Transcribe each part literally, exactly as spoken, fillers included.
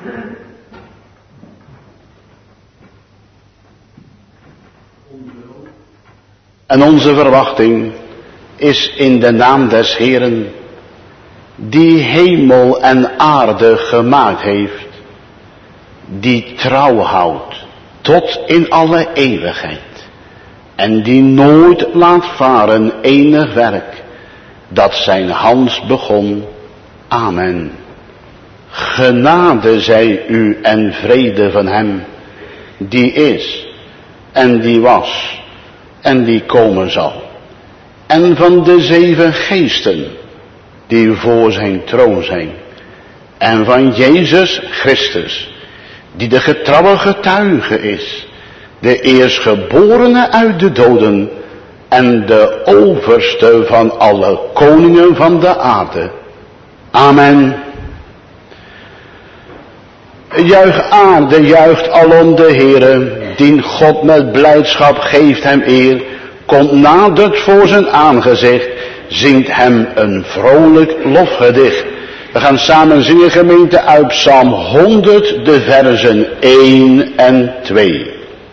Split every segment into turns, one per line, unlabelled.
En onze verwachting is in de naam des Heeren, die hemel en aarde gemaakt heeft, die trouw houdt tot in alle eeuwigheid, en die nooit laat varen enig werk, dat zijn hand begon. Amen. Genade zij u en vrede van hem, die is, en die was, en die komen zal. En van de zeven geesten, die voor zijn troon zijn. En van Jezus Christus, die de getrouwe getuige is, de eerstgeborene uit de doden, en de overste van alle koningen van de aarde. Amen. Juich aarde, juicht alom de Heere, dien God met blijdschap geeft hem eer, komt nadert voor zijn aangezicht, zingt hem een vrolijk lofgedicht. We gaan samen zingen, gemeente, uit Psalm honderd, de versen één en twee.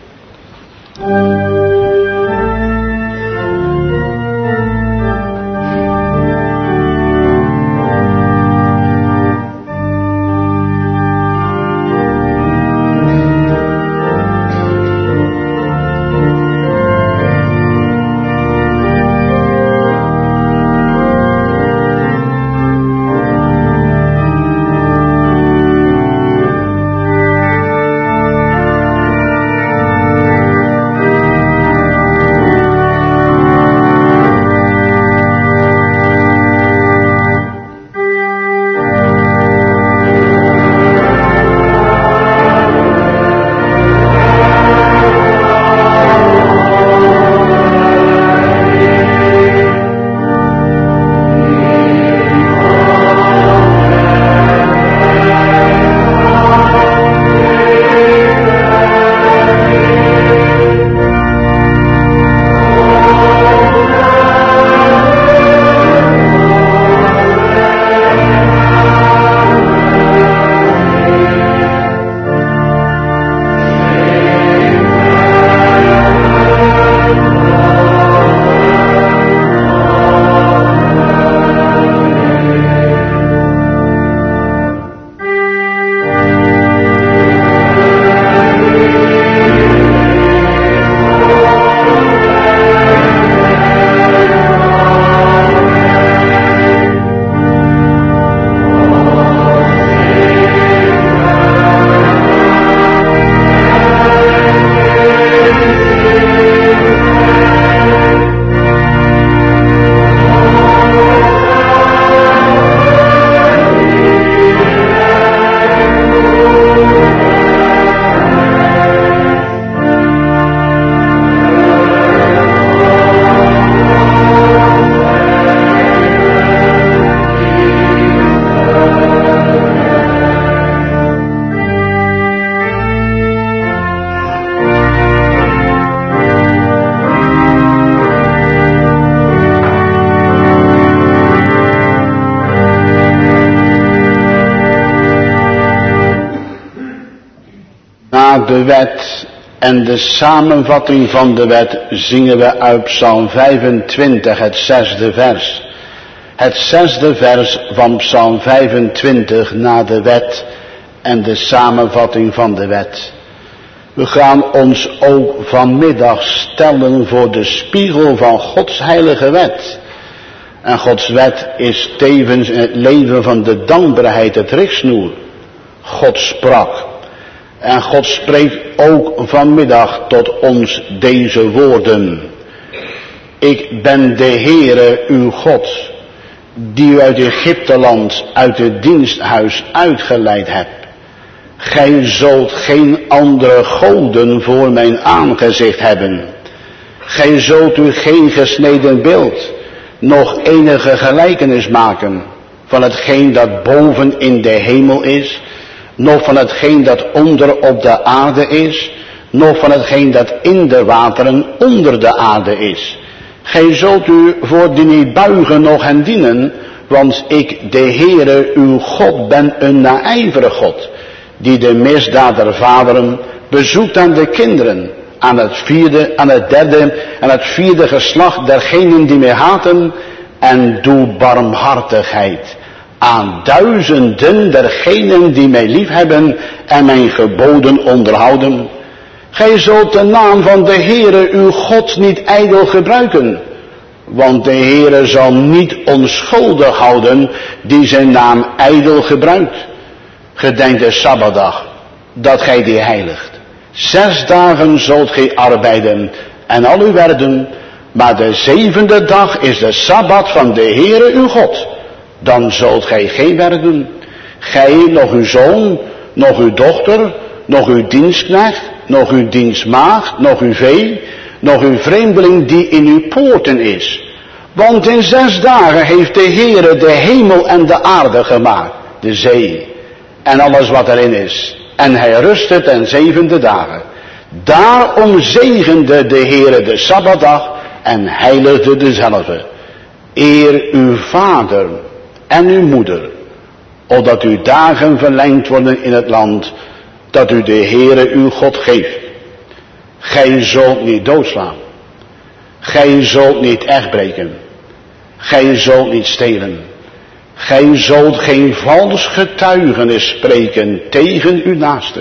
De wet en de samenvatting van de wet zingen we uit Psalm vijfentwintig, het zesde vers. Het zesde vers van Psalm vijfentwintig na de wet en de samenvatting van de wet. We gaan ons ook vanmiddag stellen voor de spiegel van Gods heilige wet. En Gods wet is tevens in het leven van de dankbaarheid het richtsnoer. God sprak. En God spreekt ook vanmiddag tot ons deze woorden. Ik ben de Heere uw God, die u uit Egypteland, uit het diensthuis uitgeleid hebt. Gij zult geen andere goden voor mijn aangezicht hebben. Gij zult u geen gesneden beeld, nog enige gelijkenis maken van hetgeen dat boven in de hemel is, nog van hetgeen dat onder op de aarde is, nog van hetgeen dat in de wateren onder de aarde is. Gij zult u voor die niet buigen nog hen dienen, want ik, de Heere, uw God, ben een naijverig God, die de misdaad der vaderen bezoekt aan de kinderen, aan het vierde, aan het derde en het vierde geslacht dergenen die mij haten, en doe barmhartigheid aan duizenden dergenen die mij liefhebben en mijn geboden onderhouden. Gij zult de naam van de Heere uw God niet ijdel gebruiken, want de Heere zal niet onschuldig houden die zijn naam ijdel gebruikt. Gedenk de Sabbatdag, dat gij die heiligt. Zes dagen zult gij arbeiden en al uw werk doen, maar de zevende dag is de Sabbat van de Heere uw God. Dan zult gij geen werk doen. Gij, nog uw zoon, nog uw dochter, nog uw dienstknecht, nog uw dienstmaagd, nog uw vee, nog uw vreemdeling die in uw poorten is. Want in zes dagen heeft de Heere de hemel en de aarde gemaakt, de zee en alles wat erin is. En hij rustte ten zevende dagen. Daarom zegende de Heere de Sabbatdag en heiligde dezelve. Eer uw vader en uw moeder, opdat uw dagen verlengd worden in het land dat u de Heere uw God geeft. Gij zult niet doodslaan. Gij zult niet echtbreken. Gij zult niet stelen. Gij zult geen vals getuigenis spreken tegen uw naaste.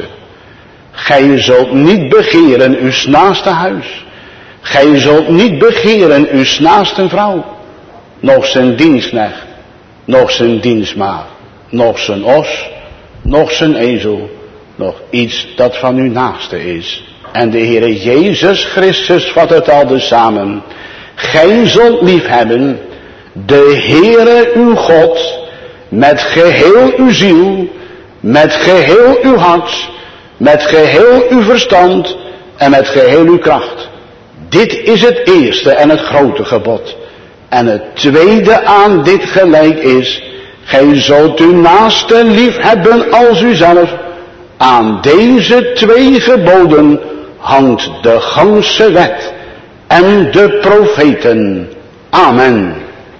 Gij zult niet begeren uw naaste huis. Gij zult niet begeren uw naaste vrouw, nog zijn dienstknecht, nog zijn dienstmaagd, nog zijn os, nog zijn ezel, nog iets dat van uw naaste is. En de Heere Jezus Christus vat het al dus samen. Gij zult liefhebben de Heere uw God met geheel uw ziel, met geheel uw hart, met geheel uw verstand en met geheel uw kracht. Dit is het eerste en het grote gebod. En het tweede aan dit gelijk is, gij zult uw naaste liefhebben als uzelf. Aan deze twee geboden hangt de ganse wet en de profeten. Amen.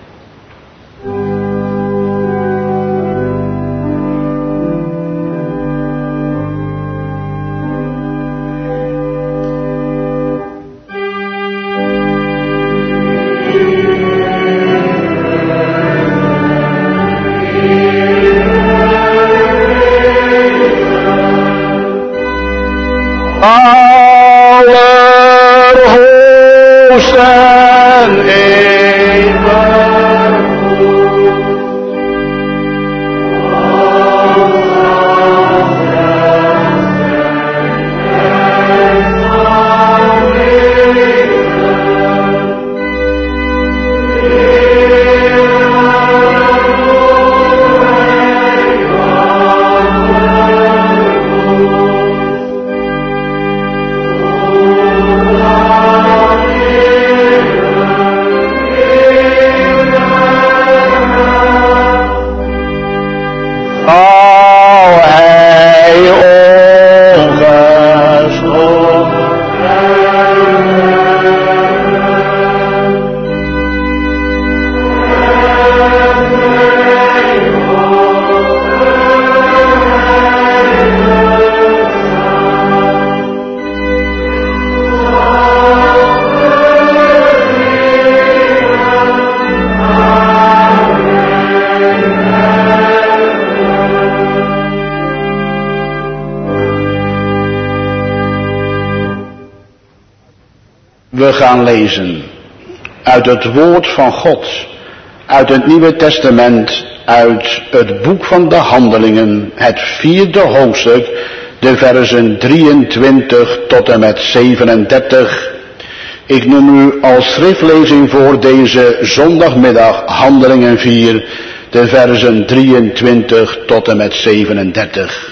We gaan lezen uit het woord van God, uit het Nieuwe Testament, uit het boek van de Handelingen, het vierde hoofdstuk, de versen drieëntwintig tot en met zevenendertig. Ik noem u als schriftlezing voor deze zondagmiddag Handelingen vier, de versen drieëntwintig tot en met zevenendertig.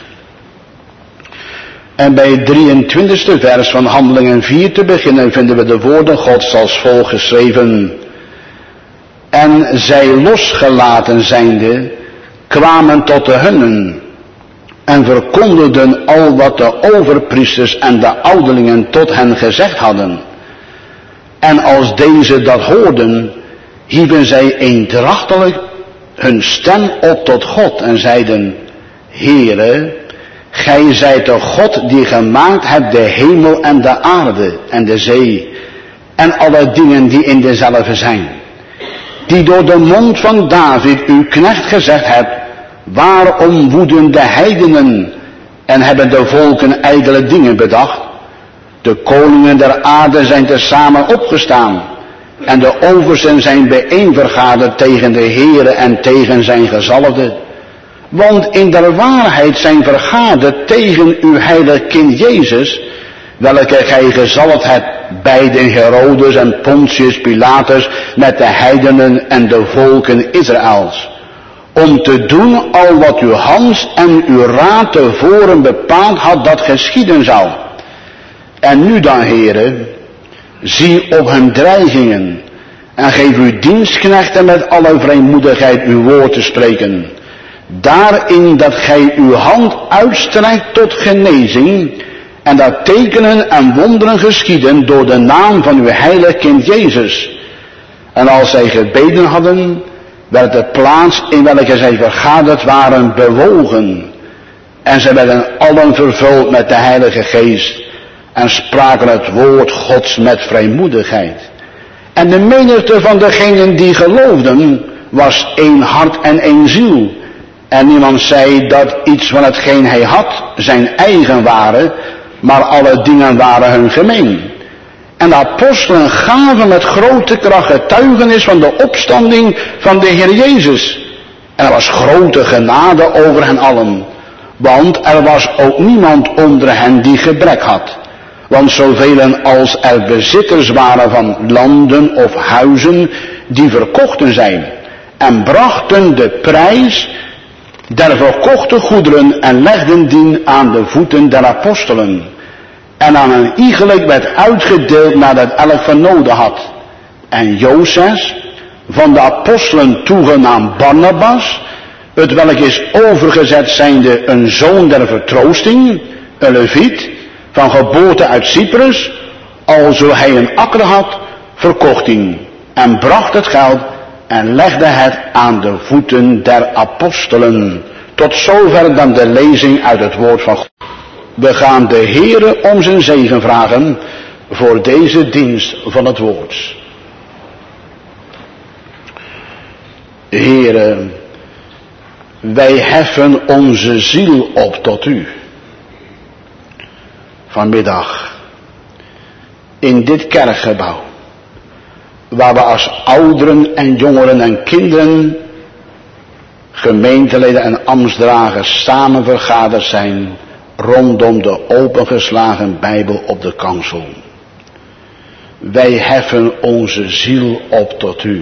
En bij het drieëntwintigste vers van Handelingen vier te beginnen vinden we de woorden Gods als volgt geschreven. En zij losgelaten zijnde, kwamen tot de hunnen en verkondigden al wat de overpriesters en de ouderlingen tot hen gezegd hadden. En als deze dat hoorden, hieven zij eendrachtelijk hun stem op tot God en zeiden, Heere, Gij zijt de God die gemaakt hebt de hemel en de aarde en de zee en alle dingen die in dezelfde zijn. Die door de mond van David uw knecht gezegd hebt, waarom woeden de heidenen en hebben de volken ijdele dingen bedacht? De koningen der aarde zijn tezamen opgestaan en de oversten zijn bijeenvergaderd tegen de Heere en tegen zijn gezalfde. Want in der waarheid zijn vergaderd tegen uw heilig kind Jezus, welke gij gezalfd hebt bij de Herodes en Pontius Pilatus met de heidenen en de volken Israëls, om te doen al wat uw hand en uw raad tevoren bepaald had dat geschieden zou. En nu dan, heren, zie op hun dreigingen en geef uw dienstknechten met alle vrijmoedigheid uw woord te spreken. Daarin dat gij uw hand uitstrekt tot genezing en dat tekenen en wonderen geschieden door de naam van uw heilig kind Jezus. En als zij gebeden hadden, werd de plaats in welke zij vergaderd waren bewogen. En zij werden allen vervuld met de Heilige Geest en spraken het woord Gods met vrijmoedigheid. En de menigte van degenen die geloofden was één hart en één ziel. En niemand zei dat iets van hetgeen hij had zijn eigen waren, maar alle dingen waren hun gemeen. En de apostelen gaven met grote kracht getuigenis van de opstanding van de Heer Jezus. En er was grote genade over hen allen. Want er was ook niemand onder hen die gebrek had. Want zoveel als er bezitters waren van landen of huizen, die verkochten zijn. En brachten de prijs der verkochte goederen en legden die aan de voeten der apostelen. En aan een iegelijk werd uitgedeeld nadat elk van noden had. En Jozef, van de apostelen toegenaamd Barnabas, het welk is overgezet zijnde een zoon der vertroosting, een leviet, van geboorte uit Cyprus, alzo hij een akker had, verkocht hij en bracht het geld en legde het aan de voeten der apostelen. Tot zover dan de lezing uit het woord van God. We gaan de Heere om zijn zegen vragen voor deze dienst van het woord. Heere, wij heffen onze ziel op tot u. Vanmiddag in dit kerkgebouw, waar we als ouderen en jongeren en kinderen, gemeenteleden en ambtsdragers samen vergaderd zijn rondom de opengeslagen Bijbel op de kansel. Wij heffen onze ziel op tot u.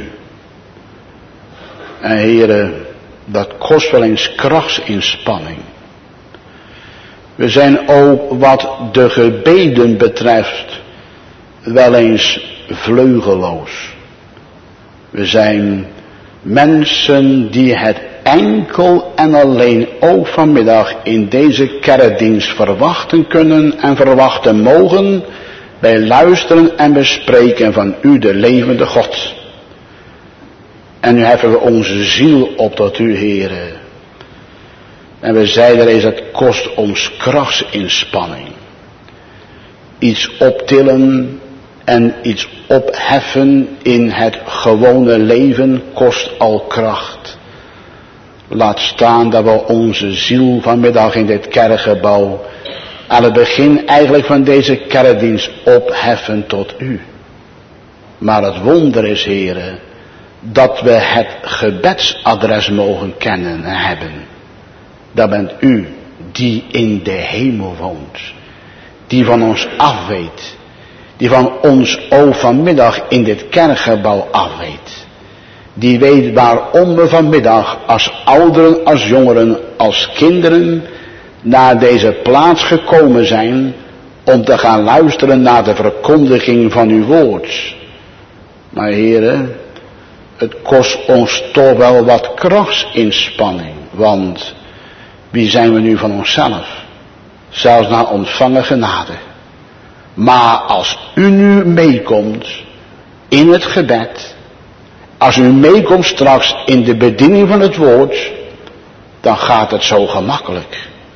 En heren, dat kost wel eens krachtsinspanning. We zijn ook wat de gebeden betreft wel eens vleugeloos. We zijn mensen die het enkel en alleen ook vanmiddag in deze kerkdienst verwachten kunnen en verwachten mogen bij luisteren en bespreken van u, de levende God. En nu heffen we onze ziel op tot u, Heere. En we zeiden eens, het kost ons krachtsinspanning. Iets optillen en iets opheffen in het gewone leven kost al kracht. Laat staan dat we onze ziel vanmiddag in dit kerkgebouw aan het begin eigenlijk van deze kerkdienst opheffen tot u. Maar het wonder is, Heere, dat we het gebedsadres mogen kennen en hebben. Dat bent u die in de hemel woont, die van ons afweet, die van ons ook vanmiddag in dit kerkgebouw afweet. Die weet waarom we vanmiddag als ouderen, als jongeren, als kinderen naar deze plaats gekomen zijn om te gaan luisteren naar de verkondiging van uw woord. Maar heren, het kost ons toch wel wat krachtsinspanning, want wie zijn we nu van onszelf? Zelfs na ontvangen genade. Maar als u nu meekomt in het gebed, als u meekomt straks in de bediening van het woord, dan gaat het zo gemakkelijk.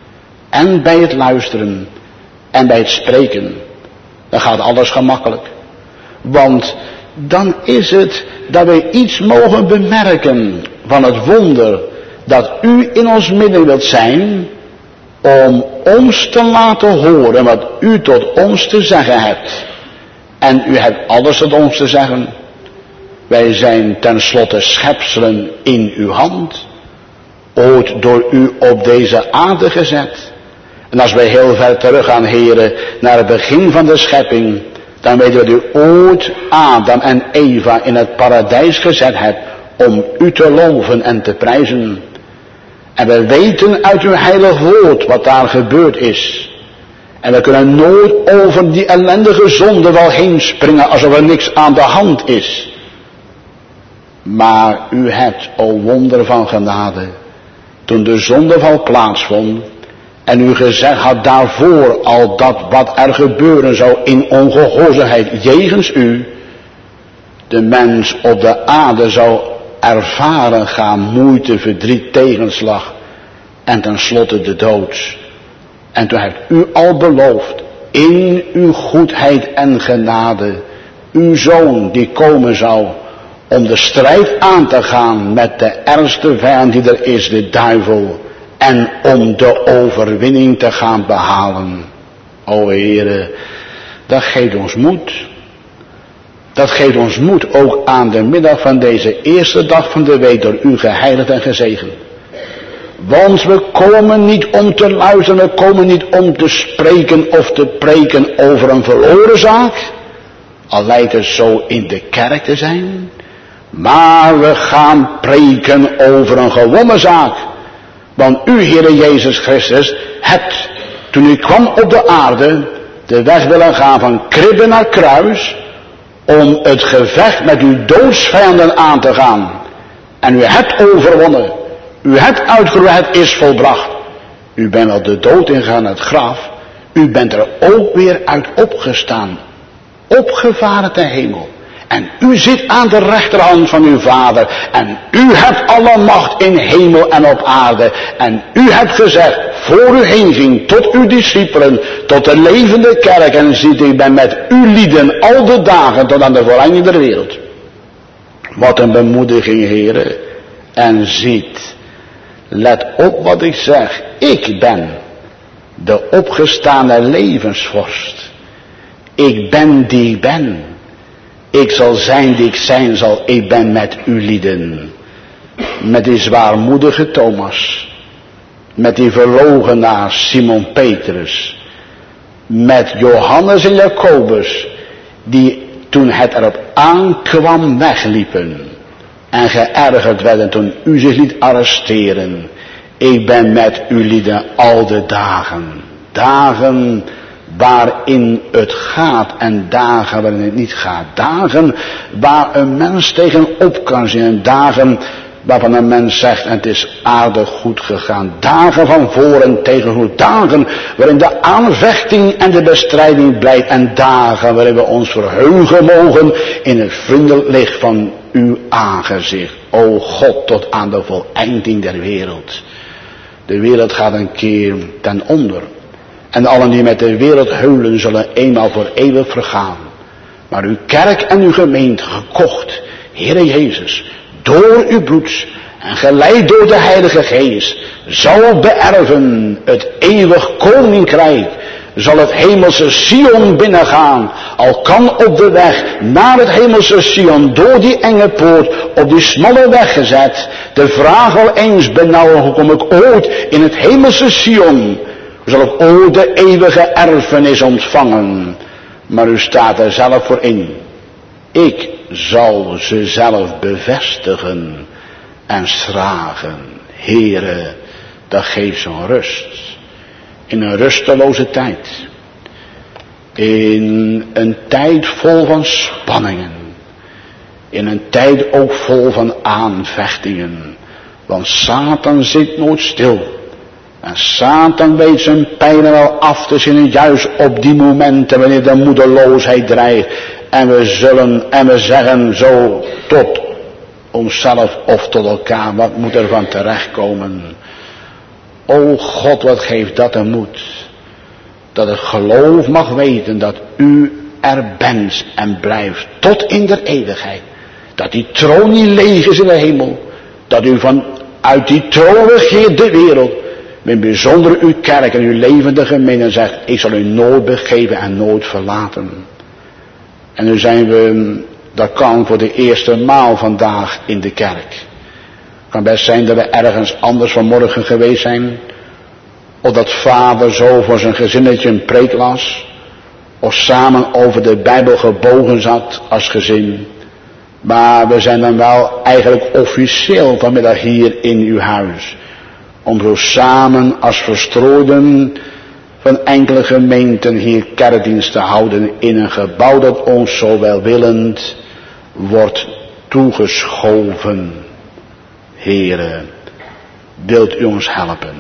En bij het luisteren. En bij het spreken. Dan gaat alles gemakkelijk. Want dan is het dat we iets mogen bemerken van het wonder dat u in ons midden wilt zijn, om ons te laten horen wat u tot ons te zeggen hebt. En u hebt alles tot ons te zeggen. Wij zijn tenslotte schepselen in uw hand, ooit door u op deze aarde gezet. En als wij heel ver terug gaan, heren, naar het begin van de schepping, dan weten we dat u ooit Adam en Eva in het paradijs gezet hebt om u te loven en te prijzen. En we weten uit uw heilig woord wat daar gebeurd is. En we kunnen nooit over die ellendige zonde wel heen springen alsof er niks aan de hand is. Maar u hebt, o wonder van genade, toen de zondeval plaatsvond en u gezegd had daarvoor al dat wat er gebeuren zou in ongehoorzaamheid jegens u, de mens op de aarde zou ervaren gaan moeite, verdriet, tegenslag en tenslotte de dood. En toen hebt u al beloofd, in uw goedheid en genade, uw zoon die komen zou, om de strijd aan te gaan met de ergste vijand die er is, de duivel, en om de overwinning te gaan behalen. O Heere, dat geeft ons moed. Dat geeft ons moed ook aan de middag van deze eerste dag van de week door u geheiligd en gezegend. Want we komen niet om te luisteren, we komen niet om te spreken of te preken over een verloren zaak, al lijkt het zo in de kerk te zijn, maar we gaan preken over een gewonnen zaak. Want u, Heere Jezus Christus, hebt, toen u kwam op de aarde, de weg willen gaan van kribbe naar kruis, om het gevecht met uw doodsvijanden aan te gaan. En u hebt overwonnen. U hebt uitgeroepen, het is volbracht. U bent al de dood ingegaan, het graf. U bent er ook weer uit opgestaan. Opgevaren ten hemel. En u zit aan de rechterhand van uw Vader. En u hebt alle macht in hemel en op aarde. En u hebt gezegd, voor u heen ging, tot uw discipelen, tot de levende kerk. En ziet, ik ben met uw lieden al de dagen tot aan de volleinding der wereld. Wat een bemoediging, heren. En ziet, let op wat ik zeg. Ik ben de opgestane levensvorst. Ik ben die ik ben. Ik zal zijn die ik zijn zal. Ik ben met u lieden. Met die zwaarmoedige Thomas. Met die verloochenaar Simon Petrus. Met Johannes en Jacobus. Die toen het erop aankwam wegliepen. En geërgerd werden toen u zich liet arresteren. Ik ben met u lieden al de dagen. Dagen waarin het gaat en dagen waarin het niet gaat. Dagen waar een mens tegenop kan zien. En dagen waarvan een mens zegt en het is aardig goed gegaan. Dagen van voor en tegenwoordig. Dagen waarin de aanvechting en de bestrijding blijft. En dagen waarin we ons verheugen mogen in het vriendelijk licht van uw aangezicht. O God, tot aan de voleinding der wereld. De wereld gaat een keer ten onder. En allen die met de wereld heulen zullen eenmaal voor eeuwig vergaan. Maar uw kerk en uw gemeente gekocht, Heere Jezus, door uw bloed en geleid door de Heilige Geest, zal beërven het eeuwig koninkrijk, zal het hemelse Sion binnengaan, al kan op de weg naar het hemelse Sion, door die enge poort, op die smalle weg gezet, de vraag al eens benauwen, hoe kom ik ooit in het hemelse Sion? Zal ik ooit de eeuwige erfenis ontvangen? Maar u staat er zelf voor in. Ik zal ze zelf bevestigen en schragen. Heere, dat geeft zo'n rust. In een rusteloze tijd. In een tijd vol van spanningen. In een tijd ook vol van aanvechtingen. Want Satan zit nooit stil. En Satan weet zijn pijlen wel af te zien, juist op die momenten wanneer de moedeloosheid dreigt. En we zullen, en we zeggen zo tot onszelf of tot elkaar, wat moet er van terechtkomen? O God, wat geeft dat een moed. Dat het geloof mag weten dat u er bent en blijft tot in der eeuwigheid. Dat die troon niet leeg is in de hemel. Dat u vanuit die troon regeert de wereld. Met bijzonder uw kerk en uw levende gemeente zegt, ik zal u nooit begeven en nooit verlaten. En nu zijn we, dat kan voor de eerste maal vandaag in de kerk. Het kan best zijn dat we ergens anders vanmorgen geweest zijn. Of dat vader zo voor zijn gezinnetje een preek las. Of samen over de Bijbel gebogen zat als gezin. Maar we zijn dan wel eigenlijk officieel vanmiddag hier in uw huis. Om zo samen als verstrooiden van enkele gemeenten hier kerkdienst te houden in een gebouw dat ons zo welwillend wordt toegeschoven. Heere, wilt u ons helpen?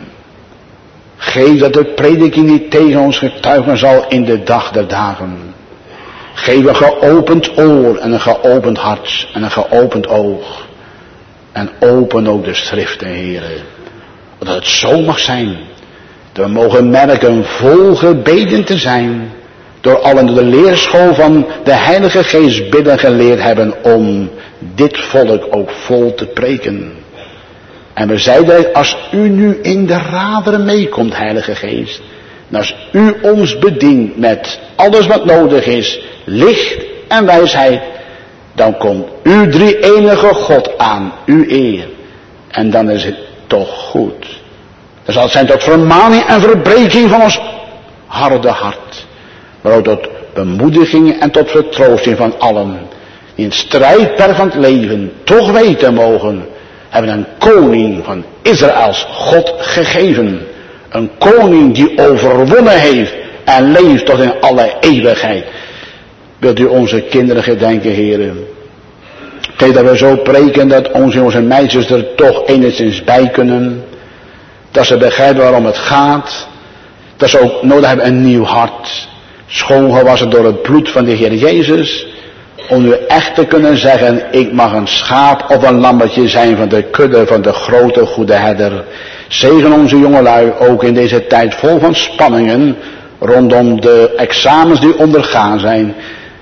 Geef dat de prediking niet tegen ons getuigen zal in de dag der dagen. Geef een geopend oor en een geopend hart en een geopend oog. En open ook de schriften, Heere. Dat het zo mag zijn. Dat we mogen merken vol gebeden te zijn. Door allen de leerschool van de Heilige Geest bidden geleerd hebben om dit volk ook vol te preken. En we zeiden, als u nu in de raderen meekomt, Heilige Geest. En als u ons bedient met alles wat nodig is, licht en wijsheid. Dan komt uw drie enige God aan, uw eer. En dan is het toch goed. Dan zal het zijn tot vermaning en verbreking van ons harde hart. Maar ook tot bemoediging en tot vertroosting van allen. Die in het strijdperk van het leven toch weten mogen. Hebben een koning van Israëls God gegeven. Een koning die overwonnen heeft en leeft tot in alle eeuwigheid. Wilt u onze kinderen gedenken, heren. Geef dat we zo preken dat onze jongens en meisjes er toch enigszins bij kunnen. Dat ze begrijpen waarom het gaat. Dat ze ook nodig hebben een nieuw hart. Schoongewassen door het bloed van de Heer Jezus. Om nu echt te kunnen zeggen, ik mag een schaap of een lammetje zijn van de kudde van de grote goede herder. Zegen onze jongelui ook in deze tijd vol van spanningen. Rondom de examens die ondergaan zijn.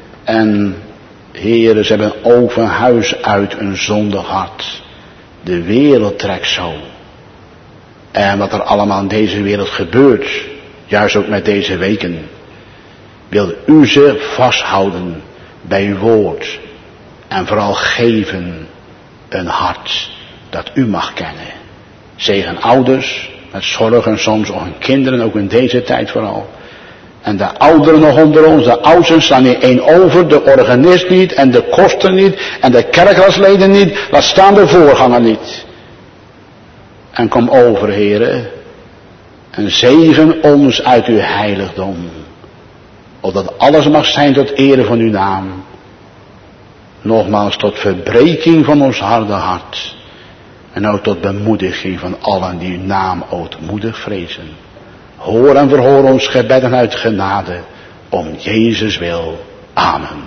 En heren, ze hebben ook van huis uit een zondig hart. De wereld trekt zo. En wat er allemaal in deze wereld gebeurt, juist ook met deze weken, wil u ze vasthouden bij uw woord. En vooral geven een hart dat u mag kennen. Zegen ouders, met zorgen soms ook hun kinderen, ook in deze tijd vooral. En de ouderen nog onder ons, de oudsten staan niet één over, de organist niet en de koster niet en de kerkraadsleden niet, laat staan de voorganger niet. En kom over, heren, en zegen ons uit uw heiligdom, opdat alles mag zijn tot ere van uw naam. Nogmaals tot verbreking van ons harde hart en ook tot bemoediging van allen die uw naam ootmoedig vrezen. Hoor en verhoor ons gebeden uit genade, om Jezus wil. Amen.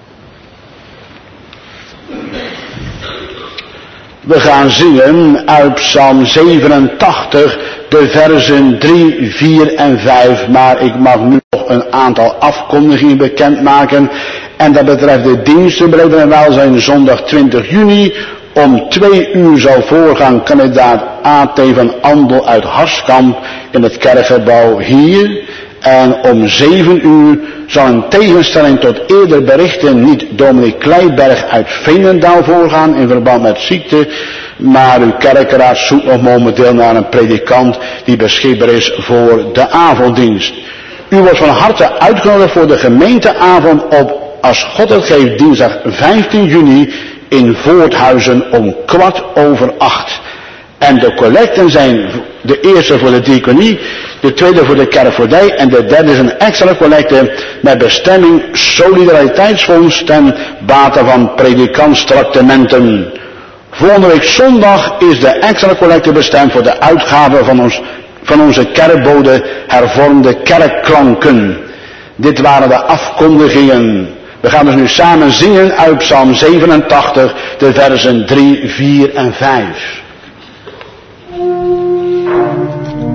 We gaan zingen uit Psalm zevenentachtig, de versen drie, vier en vijf. Maar ik mag nu nog een aantal afkondigingen bekendmaken. En dat betreft de diensten, breder en welzijn, zondag twintig juni. Om twee uur zal voorgaan kandidaat A T van Andel uit Harskamp in het kerkgebouw hier. En om zeven uur zal een tegenstelling tot eerder berichten niet dominee Kleiberg uit Veenendaal voorgaan in verband met ziekte. Maar uw kerkraad zoekt nog momenteel naar een predikant die beschikbaar is voor de avonddienst. U wordt van harte uitgenodigd voor de gemeenteavond op, als God het geeft, dinsdag vijftien juni in Voorthuizen om kwart over acht. En de collecten zijn de eerste voor de diaconie, de tweede voor de kerkvoordij en de derde is een extra collecte met bestemming Solidariteitsfonds ten bate van predikantstraktementen. Volgende week zondag is de extra collecte bestemd voor de uitgave van, ons, van onze kerkbode hervormde kerkklanken. Dit waren de afkondigingen. We gaan dus nu samen zingen uit Psalm zevenentachtig, de versen drie, vier en vijf.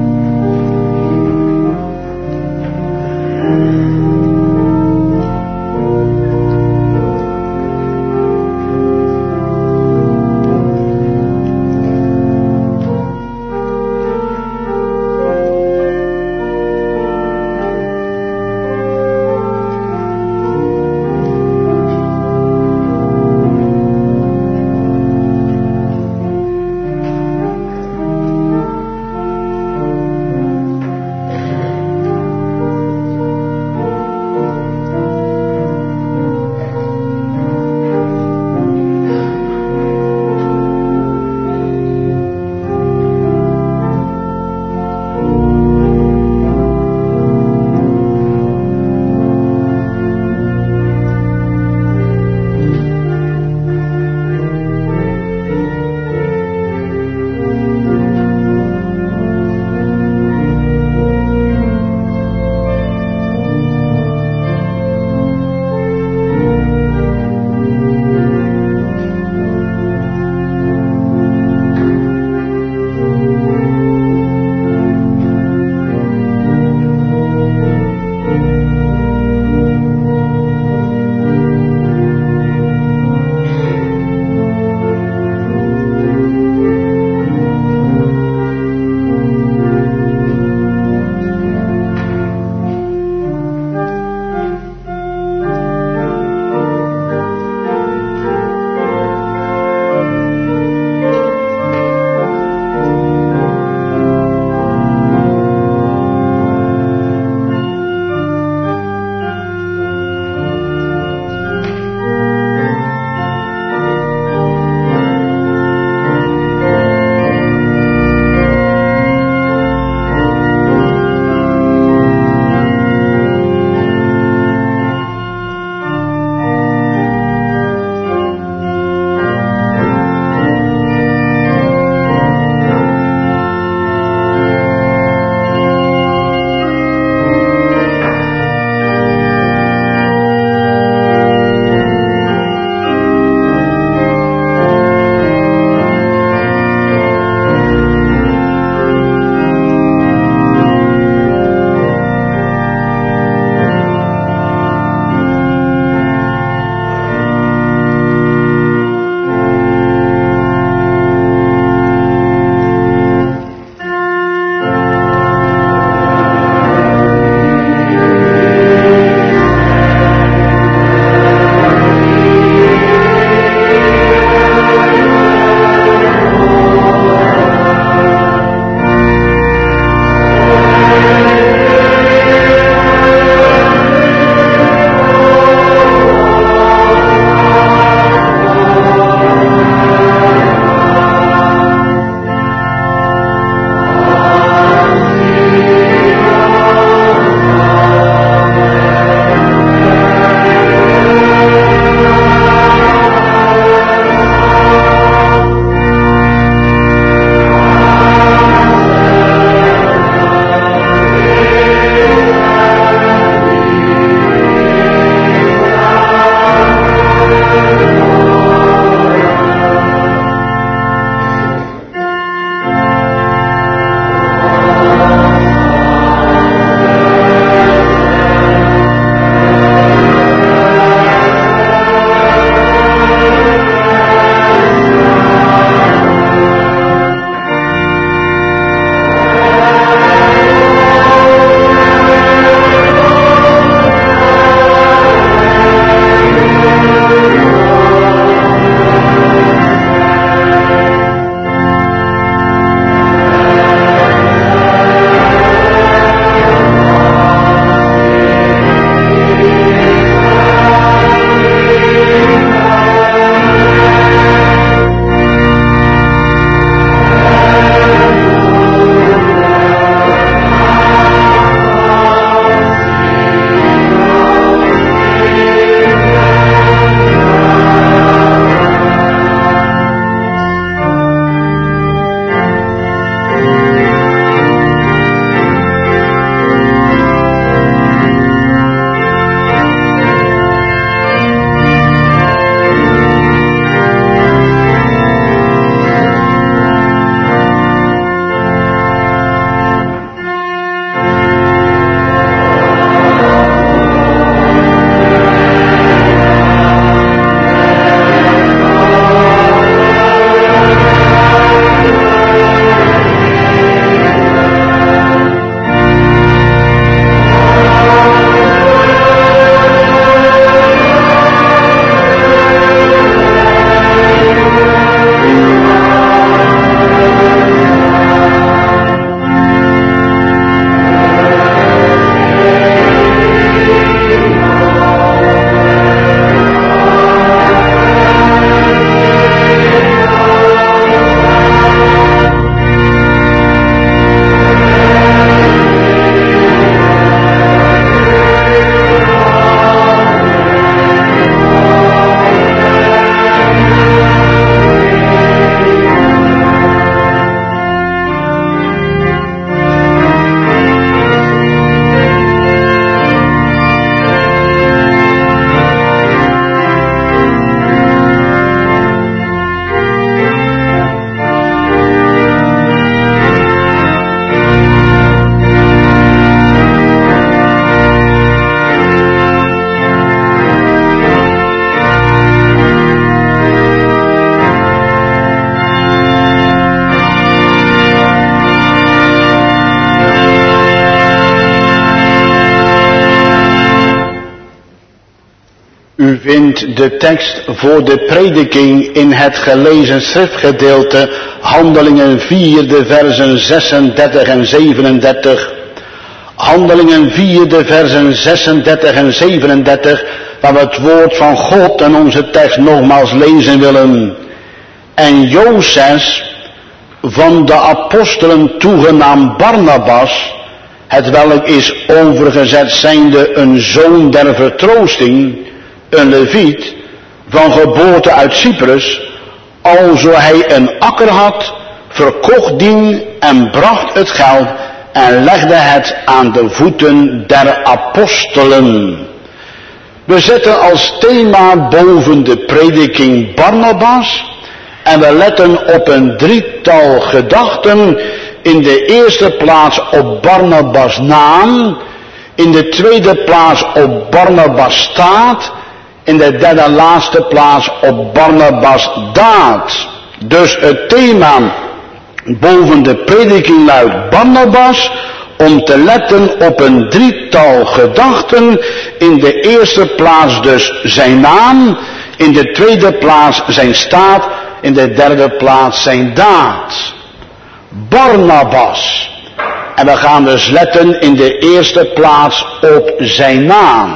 U vindt de tekst voor de prediking in het gelezen schriftgedeelte Handelingen vier, de versen zesendertig en zevenendertig. Handelingen vier, de versen zesendertig en zevenendertig, waar we het woord van God en onze tekst nogmaals lezen willen. En Jozef, van de apostelen toegenaamd Barnabas, het welk is overgezet zijnde een zoon der vertroosting, een leviet, van geboorte uit Cyprus, alzo hij een akker had, verkocht dien en bracht het geld en legde het aan de voeten der apostelen. We zetten als thema boven de prediking Barnabas en we letten op een drietal gedachten. In de eerste plaats op Barnabas' naam, in de tweede plaats op Barnabas' staat, in de derde laatste plaats op Barnabas' daad. Dus het thema boven de prediking luidt Barnabas, om te letten op een drietal gedachten. In de eerste plaats dus zijn naam, in de tweede plaats zijn staat, in de derde plaats zijn daad. Barnabas. En we gaan dus letten in de eerste plaats op zijn naam.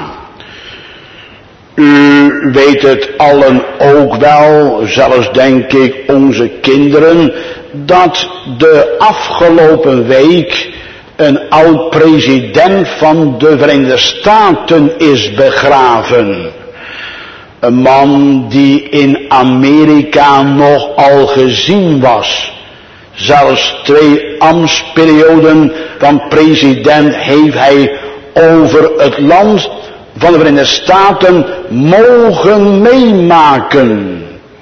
U weet het allen ook wel, zelfs denk ik onze kinderen, dat de afgelopen week een oud-president van de Verenigde Staten is begraven. Een man die in Amerika nogal gezien was. Zelfs twee ambtsperioden van president heeft hij over het land van de Verenigde Staten mogen meemaken.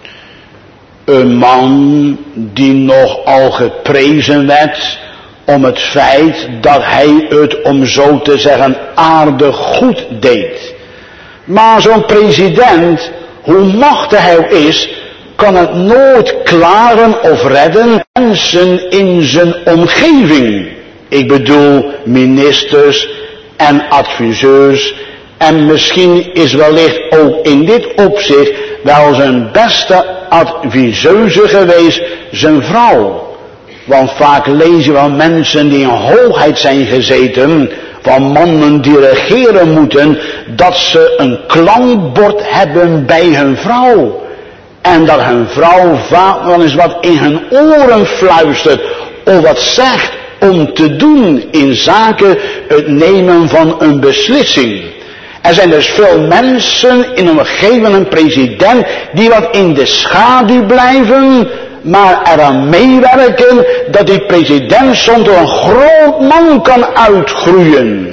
Een man die nogal geprezen werd om het feit dat hij het, om zo te zeggen, aardig goed deed. Maar zo'n president, hoe machtig hij ook is, kan het nooit klaren of redden mensen in zijn omgeving. Ik bedoel ministers en adviseurs. En misschien is wellicht ook in dit opzicht wel zijn beste adviseuse geweest zijn vrouw. Want vaak lezen we van mensen die in hoogheid zijn gezeten, van mannen die regeren moeten, dat ze een klankbord hebben bij hun vrouw. En dat hun vrouw vaak wel eens wat in hun oren fluistert of wat zegt om te doen in zaken het nemen van een beslissing. Er zijn dus veel mensen in een omgeving van een president die wat in de schaduw blijven, maar eraan meewerken dat die president soms door een groot man kan uitgroeien.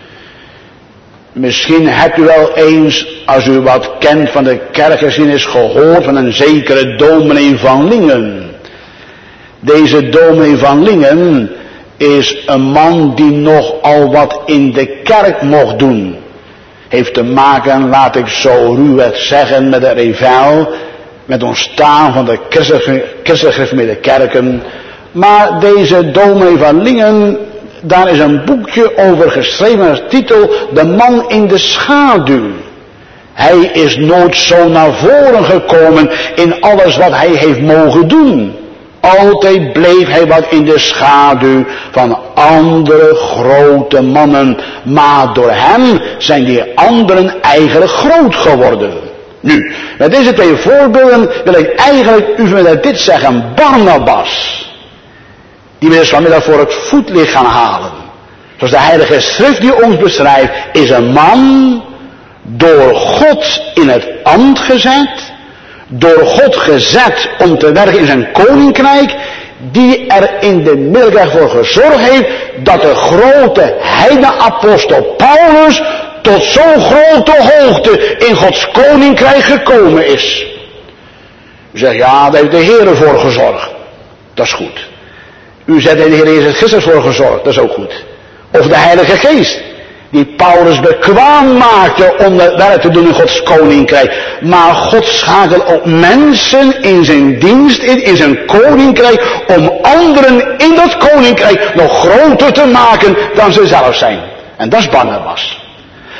Misschien hebt u wel eens, als u wat kent van de kerkgeschiedenis, gehoord van een zekere dominee van Lingen. Deze dominee van Lingen is een man die nogal wat in de kerk mocht doen. Heeft te maken, laat ik zo ruwweg zeggen, met de revel, met ontstaan van de christelijk gereformeerde kerken. Maar deze dominee van Lingen, daar is een boekje over geschreven met de titel De man in de schaduw. Hij is nooit zo naar voren gekomen in alles wat hij heeft mogen doen. Altijd bleef hij wat in de schaduw van andere grote mannen. Maar door hem zijn die anderen eigenlijk groot geworden. Nu, met deze twee voorbeelden wil ik eigenlijk u met dit zeggen. Barnabas, die we dus vanmiddag voor het voetlicht gaan halen. Zoals de Heilige Schrift die ons beschrijft, is een man door God in het ambt gezet. Door God gezet om te werken in zijn koninkrijk, die er in de middelweg voor gezorgd heeft dat de grote heidenapostel Paulus tot zo'n grote hoogte in Gods koninkrijk gekomen is. U zegt, ja, daar heeft de Heer voor gezorgd. Dat is goed. U zegt, de Heer Jezus Christus voor gezorgd. Dat is ook goed. Of de Heilige Geest, die Paulus bekwaam maakte om dat werk te doen in Gods koninkrijk. Maar God schakelt ook mensen in zijn dienst, in, in zijn koninkrijk, om anderen in dat koninkrijk nog groter te maken dan ze zelf zijn. En dat is Barnabas.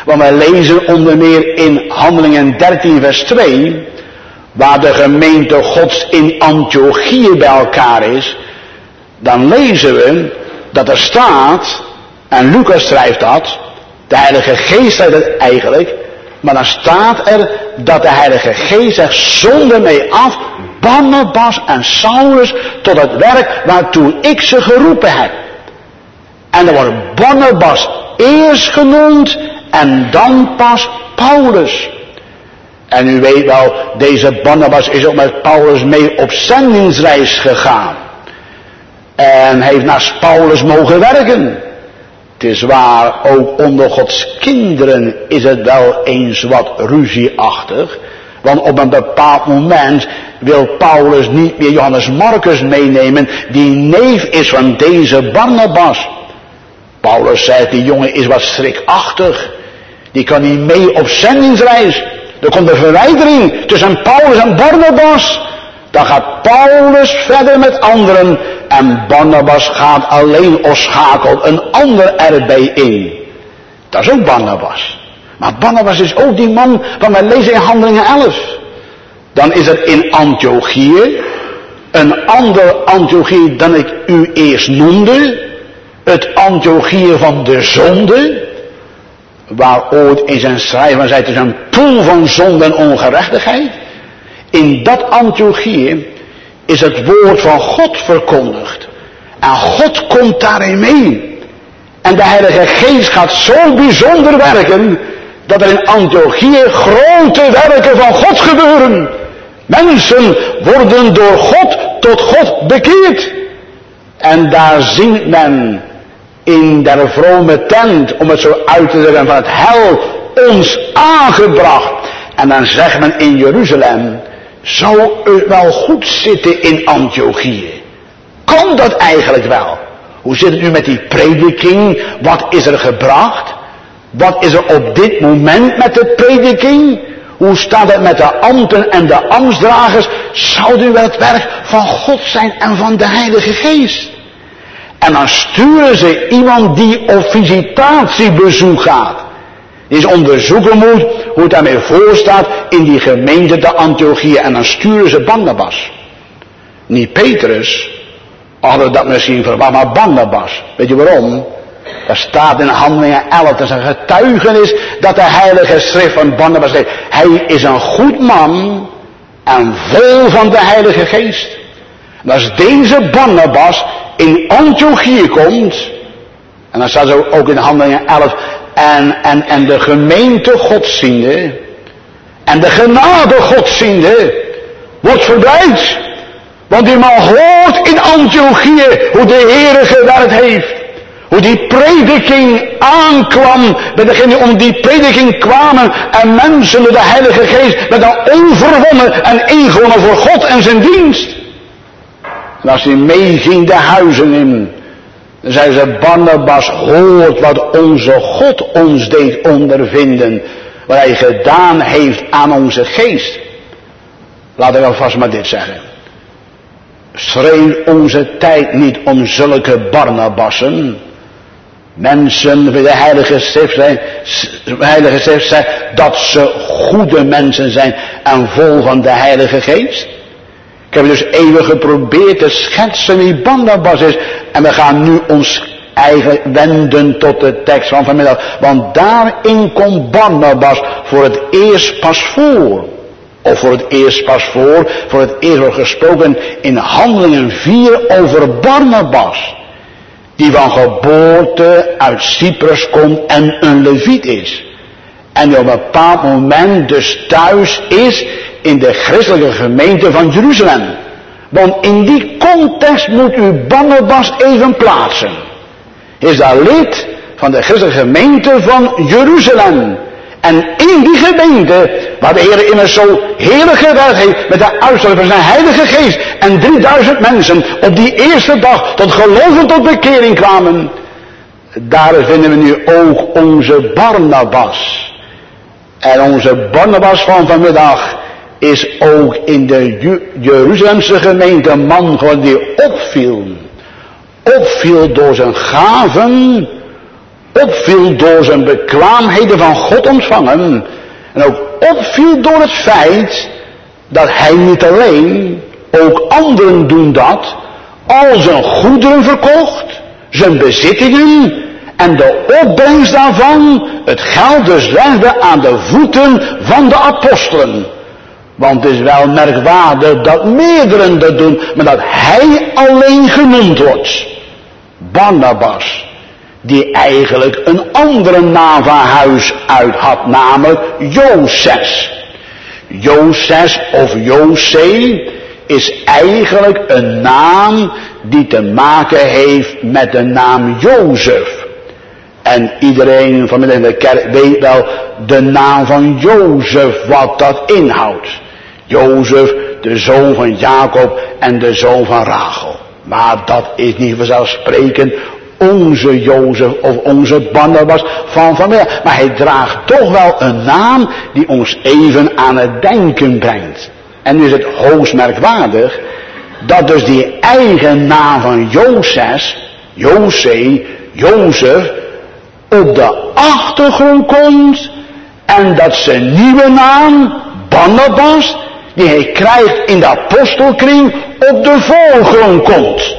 Want wij lezen onder meer in Handelingen dertien vers twee, waar de gemeente Gods in Antiochië bij elkaar is, dan lezen we dat er staat, en Lucas schrijft dat, de Heilige Geest schrijft het eigenlijk, maar dan staat er dat de Heilige Geest zegt, zonder mee af, Barnabas en Saulus tot het werk waartoe ik ze geroepen heb. En dan wordt Barnabas eerst genoemd en dan pas Paulus. En u weet wel, deze Barnabas is ook met Paulus mee op zendingsreis gegaan. En heeft naast Paulus mogen werken. Het is waar, ook onder Gods kinderen is het wel eens wat ruzieachtig. Want op een bepaald moment wil Paulus niet meer Johannes Marcus meenemen, die neef is van deze Barnabas. Paulus zegt, die jongen is wat schrikachtig. Die kan niet mee op zendingsreis. Er komt een verwijdering tussen Paulus en Barnabas. Dan gaat Paulus verder met anderen en Barnabas gaat alleen of schakelt een ander erbij in. Dat is ook Barnabas. Maar Barnabas is ook die man van wij lezen in Handelingen elf. Dan is er in Antiochië een ander Antiochië dan ik u eerst noemde. Het Antiochië van de zonde. Waar ooit in zijn schrijven zei, het is een poel van zonde en ongerechtigheid. In dat Antiochië is het woord van God verkondigd. En God komt daarin mee. En de Heilige Geest gaat zo bijzonder werken, dat er in Antiochië grote werken van God gebeuren. Mensen worden door God tot God bekeerd. En daar zingt men in der vrome tent, om het zo uit te drukken, van het hel ons aangebracht. En dan zegt men in Jeruzalem, zou het wel goed zitten in Antiochië? Kan dat eigenlijk wel? Hoe zit het nu met die prediking? Wat is er gebracht? Wat is er op dit moment met de prediking? Hoe staat het met de ambten en de ambtsdragers? Zou u wel het werk van God zijn en van de Heilige Geest? En dan sturen ze iemand die op visitatiebezoek gaat. Die eens onderzoeken moet hoe het daarmee voorstaat in die gemeente de Antiochië. En dan sturen ze Barnabas. Niet Petrus. Hadden dat misschien verwacht, maar Barnabas. Weet je waarom? Er staat in Handelingen elf, dat is een getuigenis dat de Heilige Schrift van Barnabas zegt. Hij is een goed man en vol van de Heilige Geest. En als deze Barnabas in Antiochië komt, en dan staat ze ook in Handelingen elf, en, en, en de gemeente Godziende, en de genade Godziende, wordt verblijd. Want die man hoort in Antiochië hoe de Heere gewerkt heeft. Hoe die prediking aankwam, bij degenen die om die prediking kwamen, en mensen door de Heilige Geest werden overwonnen en ingewonnen voor God en zijn dienst. En als hij meeging de huizen in, dan zei ze, Barnabas hoort wat onze God ons deed ondervinden, wat hij gedaan heeft aan onze geest. Laten we alvast maar dit zeggen. Schreeuw onze tijd niet om zulke Barnabassen. Mensen bij de Heilige Schrift zijn, de Heilige Schrift zegt dat ze goede mensen zijn en vol van de Heilige Geest. Ik heb dus even geprobeerd te schetsen wie Barnabas is. En we gaan nu ons eigen wenden tot de tekst van vanmiddag. Want daarin komt Barnabas voor het eerst pas voor. Of voor het eerst pas voor. Voor het eerst wordt gesproken in Handelingen vier over Barnabas. Die van geboorte uit Cyprus komt en een leviet is. En die op een bepaald moment dus thuis is in de christelijke gemeente van Jeruzalem. Want in die context moet u Barnabas even plaatsen. Is daar lid van de christelijke gemeente van Jeruzalem. En in die gemeente, waar de Heer immers zo heerlijk gewerkt heeft met de uitstelling van zijn Heilige Geest. En drieduizend mensen op die eerste dag tot geloof en tot bekering kwamen. Daar vinden we nu ook onze Barnabas. En onze Barnabas van vanmiddag is ook in de Jeruzalemse gemeente een man geworden die opviel. Opviel door zijn gaven, opviel door zijn bekwaamheden van God ontvangen. En ook opviel door het feit dat hij niet alleen, ook anderen doen dat, al zijn goederen verkocht, zijn bezittingen en de opbrengst daarvan, het geld dus legde aan de voeten van de apostelen. Want het is wel merkwaardig dat meerderen dat doen, maar dat hij alleen genoemd wordt. Barnabas, die eigenlijk een andere naam van huis uit had, namelijk Joses. Joses of Jose is eigenlijk een naam die te maken heeft met de naam Jozef. En iedereen vanmiddag in de kerk weet wel de naam van Jozef, wat dat inhoudt. Jozef, de zoon van Jacob en de zoon van Rachel. Maar dat is niet vanzelfsprekend onze Jozef of onze Barnabas van vanmiddag. Maar hij draagt toch wel een naam die ons even aan het denken brengt. En nu is het hoogst merkwaardig dat dus die eigen naam van Joses, Jose, Jozef, op de achtergrond komt en dat zijn nieuwe naam, Barnabas, die hij krijgt in de apostelkring, op de voorgrond komt.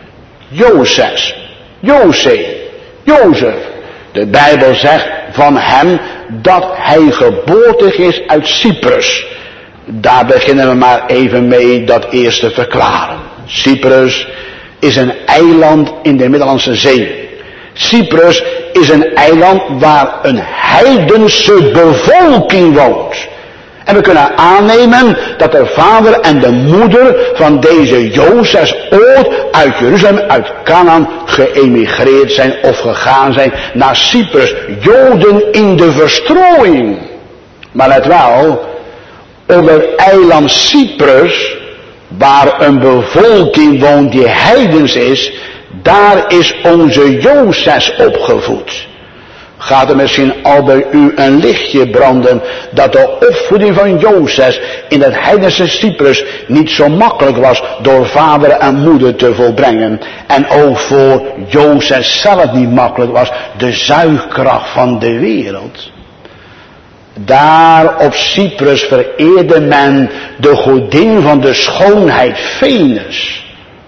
Joses, Jose, Jozef. De Bijbel zegt van hem dat hij geboortig is uit Cyprus. Daar beginnen we maar even mee dat eerst te verklaren. Cyprus is een eiland in de Middellandse Zee. Cyprus is een eiland waar een heidense bevolking woont. En we kunnen aannemen dat de vader en de moeder van deze Jozes ooit uit Jeruzalem, uit Canaan, geëmigreerd zijn of gegaan zijn naar Cyprus. Joden in de verstrooiing. Maar let wel, op het eiland Cyprus, waar een bevolking woont die heidens is, daar is onze Jozes opgevoed. Gaat er misschien al bij u een lichtje branden dat de opvoeding van Jozes in het heidense Cyprus niet zo makkelijk was door vader en moeder te volbrengen. En ook voor Jozes zelf niet makkelijk was, de zuigkracht van de wereld. Daar op Cyprus vereerde men de godin van de schoonheid Venus.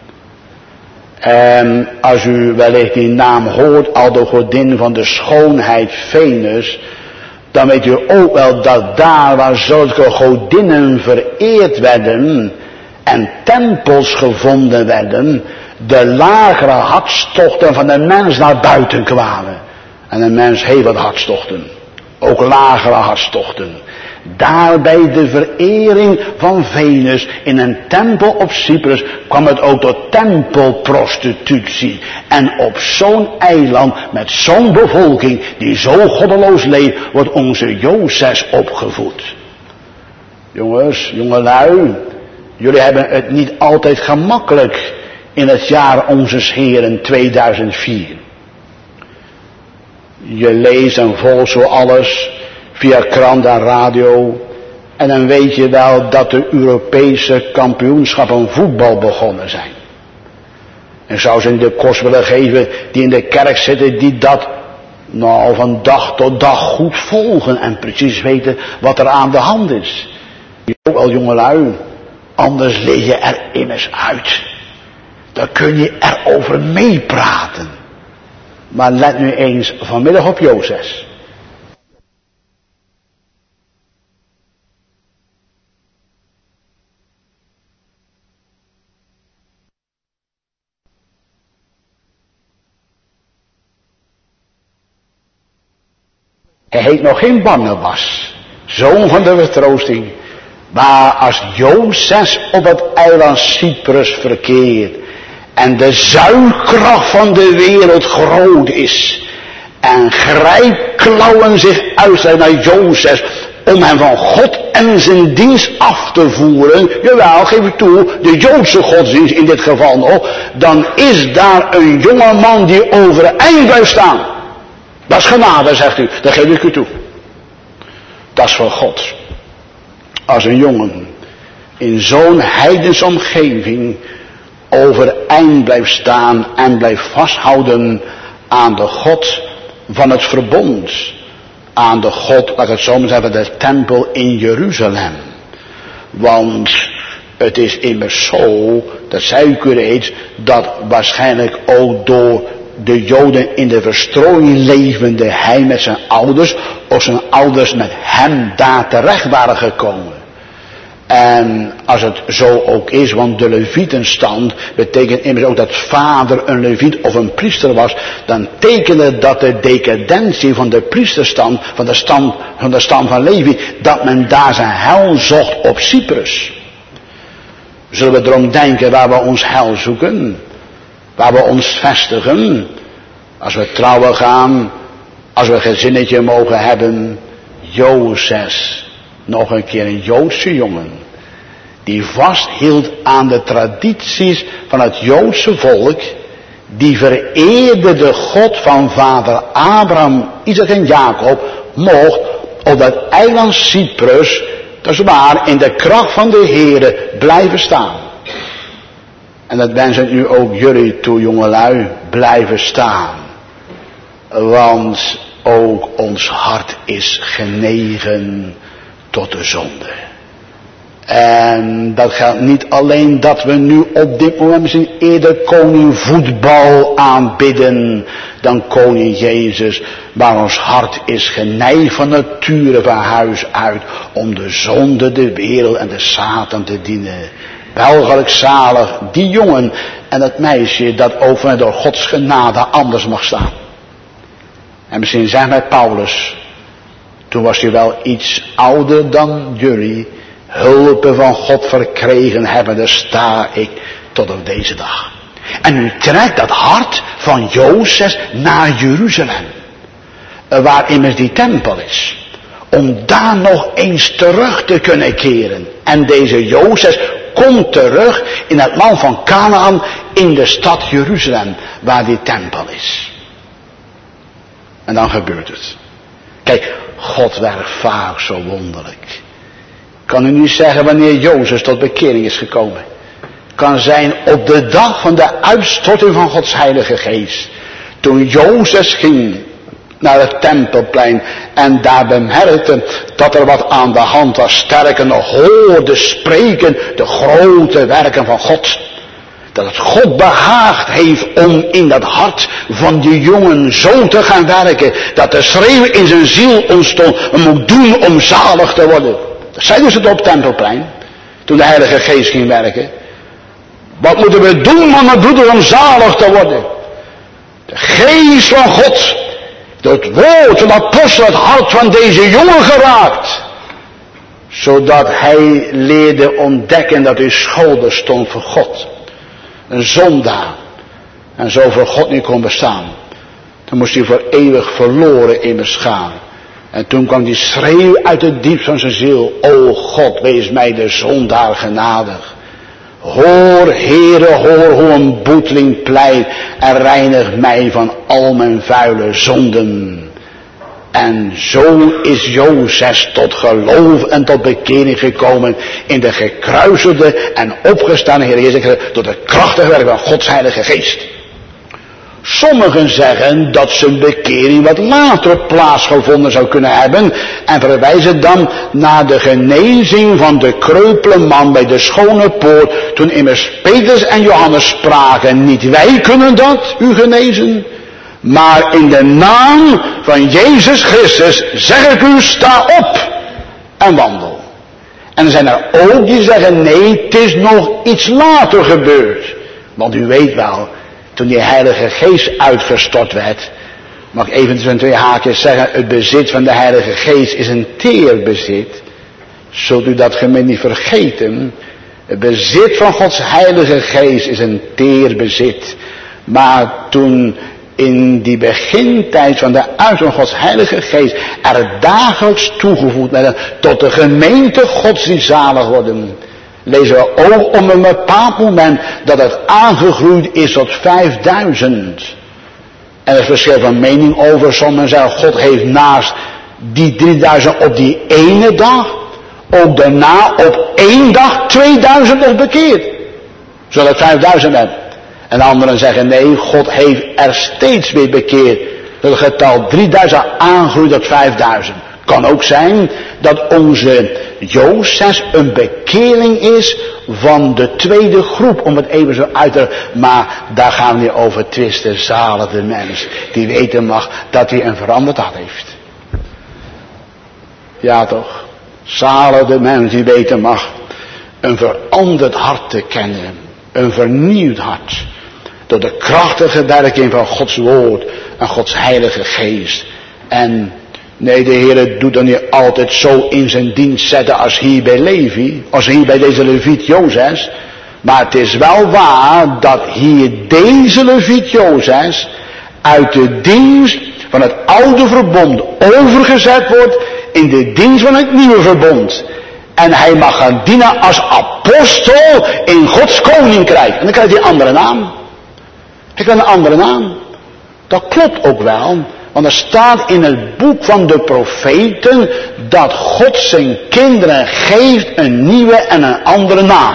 En als u wellicht die naam hoort, al de godin van de schoonheid Venus, dan weet u ook wel dat daar waar zulke godinnen vereerd werden en tempels gevonden werden, de lagere hartstochten van de mens naar buiten kwamen. En de mens heeft wat hartstochten, ook lagere hartstochten. Daar bij de verering van Venus in een tempel op Cyprus kwam het ook tot tempelprostitutie. En op zo'n eiland met zo'n bevolking die zo goddeloos leeft, wordt onze Jozes opgevoed. Jongens, jongelui, jullie hebben het niet altijd gemakkelijk in het jaar onzes Heren tweeduizend vier. Je leest en volgt zo alles via krant en radio. En dan weet je wel dat de Europese kampioenschappen voetbal begonnen zijn. En zou ze de kost willen geven die in de kerk zitten, die dat nou van dag tot dag goed volgen en precies weten wat er aan de hand is. Ook wel jongelui, anders lees je er immers uit. Dan kun je erover meepraten. Maar let nu eens vanmiddag op Jozes. Hij heet nog geen Barnabas, zoon van de vertroosting, maar als Jozes op het eiland Cyprus verkeert en de zuigkracht van de wereld groot is en grijpklauwen zich uitstrekken naar Jozes om hem van God en zijn dienst af te voeren, jawel, geef ik toe, de Joodse godsdienst in dit geval nog, dan is daar een jonge man die overeind blijft staan. Dat is genade, zegt u. Dat geef ik u toe. Dat is van God. Als een jongen in zo'n heidense omgeving overeind blijft staan en blijft vasthouden aan de God van het verbond aan de God, laat ik het zo maar zeggen, de tempel in Jeruzalem. Want het is immers zo, dat zei u reeds, dat waarschijnlijk ook door de Joden in de verstrooiing levende hij met zijn ouders, of zijn ouders met hem daar terecht waren gekomen. En als het zo ook is, want de Levietenstand betekent immers ook dat vader een Leviet of een priester was, dan tekende dat de decadentie van de priesterstand, van de stam van, de stam van Levi, dat men daar zijn heil zocht op Cyprus. Zullen we erom denken waar we ons heil zoeken? Waar we ons vestigen? Als we trouwen gaan, als we een gezinnetje mogen hebben. Jozef, nog een keer een Joodse jongen, die vasthield aan de tradities van het Joodse volk, die vereerde de God van vader Abraham, Isaac en Jacob, mocht op dat eiland Cyprus, dat is waar, in de kracht van de Heere blijven staan. En dat wens ik nu ook jullie toe, jongelui, blijven staan. Want ook ons hart is genegen tot de zonde. En dat geldt niet alleen dat we nu op dit moment misschien eerder koning voetbal aanbidden dan koning Jezus. Maar ons hart is geneigd van nature van huis uit om de zonde, de wereld en de Satan te dienen. Welgelijk zalig die jongen en dat meisje dat ook door Gods genade anders mag staan. En misschien zijn wij Paulus. Toen was hij wel iets ouder dan jullie. Hulpen van God verkregen hebbende sta ik tot op deze dag. En nu trekt dat hart van Jozef naar Jeruzalem. Waar immers die tempel is. Om daar nog eens terug te kunnen keren. En deze Jozef komt terug in het land van Canaan in de stad Jeruzalem. Waar die tempel is. En dan gebeurt het. Kijk, God werkt vaak zo wonderlijk. Kan u niet zeggen wanneer Jozef tot bekering is gekomen. Kan zijn op de dag van de uitstorting van Gods heilige geest. Toen Jozef ging naar het tempelplein en daar bemerkte dat er wat aan de hand was. Sterker nog hoorde spreken de grote werken van God. Dat het God behaagd heeft om in dat hart van die jongen zo te gaan werken. Dat de schreeuw in zijn ziel ontstond. We moet doen om zalig te worden. Dat zeiden ze het op het tempelplein. Toen de Heilige Geest ging werken. Wat moeten we doen, mannen, broeders, om zalig te worden? De Geest van God. Door het woord van de apostel het hart van deze jongen geraakt. Zodat hij leerde ontdekken dat hij schuldig stond voor God. Een zondaar. En zo voor God niet kon bestaan. Dan moest hij voor eeuwig verloren immers gaan. En toen kwam die schreeuw uit het diep van zijn ziel. O God, wees mij de zondaar genadig. Hoor, Heere, hoor hoe een boeteling pleit. En reinig mij van al mijn vuile zonden. En zo is Jozef tot geloof en tot bekering gekomen in de gekruiselde en opgestane Heer Jezus door de krachtige werk van Gods Heilige Geest. Sommigen zeggen dat zijn bekering wat later plaatsgevonden zou kunnen hebben en verwijzen dan naar de genezing van de kreupele man bij de schone poort toen immers Petrus en Johannes spraken, niet wij kunnen dat, u genezen. Maar in de naam van Jezus Christus zeg ik u, sta op en wandel. En er zijn er ook die zeggen, nee, het is nog iets later gebeurd. Want u weet wel, toen die Heilige Geest uitgestort werd, mag ik even tussen twee haakjes zeggen, het bezit van de Heilige Geest is een teer bezit. Zult u dat gemeen niet vergeten? Het bezit van Gods Heilige Geest is een teer bezit. Maar toen in die begintijd van de uiting van Gods Heilige Geest er dagelijks toegevoegd werden tot de gemeente Gods die zalig worden, lezen we ook om een bepaald moment dat het aangegroeid is tot vijfduizend. En er is verschil van mening over. Sommigen zeggen, God heeft naast die drieduizend op die ene dag, ook daarna op één dag tweeduizend nog bekeerd. Zodat het vijfduizend werd. En anderen zeggen, nee, God heeft er steeds weer bekeerd. dat het getal drieduizend aangroeit tot vijfduizend. Kan ook zijn dat onze Jozes een bekeerling is van de tweede groep, om het even zo uit te... Maar daar gaan we niet over twisten. Zalig de mens die weten mag dat hij een veranderd hart heeft. Ja toch? Zalig de mens die weten mag een veranderd hart te kennen. Een vernieuwd hart. Door de krachtige werking van Gods woord en Gods heilige geest. En nee, de Heer doet dan niet altijd zo in zijn dienst zetten als hier bij Levi. Als hier bij deze Leviet Jozes. Maar het is wel waar dat hier deze Leviet Jozes uit de dienst van het oude verbond overgezet wordt in de dienst van het nieuwe verbond. En hij mag gaan dienen als apostel in Gods koninkrijk. En dan krijgt hij een andere naam. Hij krijgt een andere naam. Dat klopt ook wel. Want er staat in het boek van de profeten dat God zijn kinderen geeft een nieuwe en een andere naam.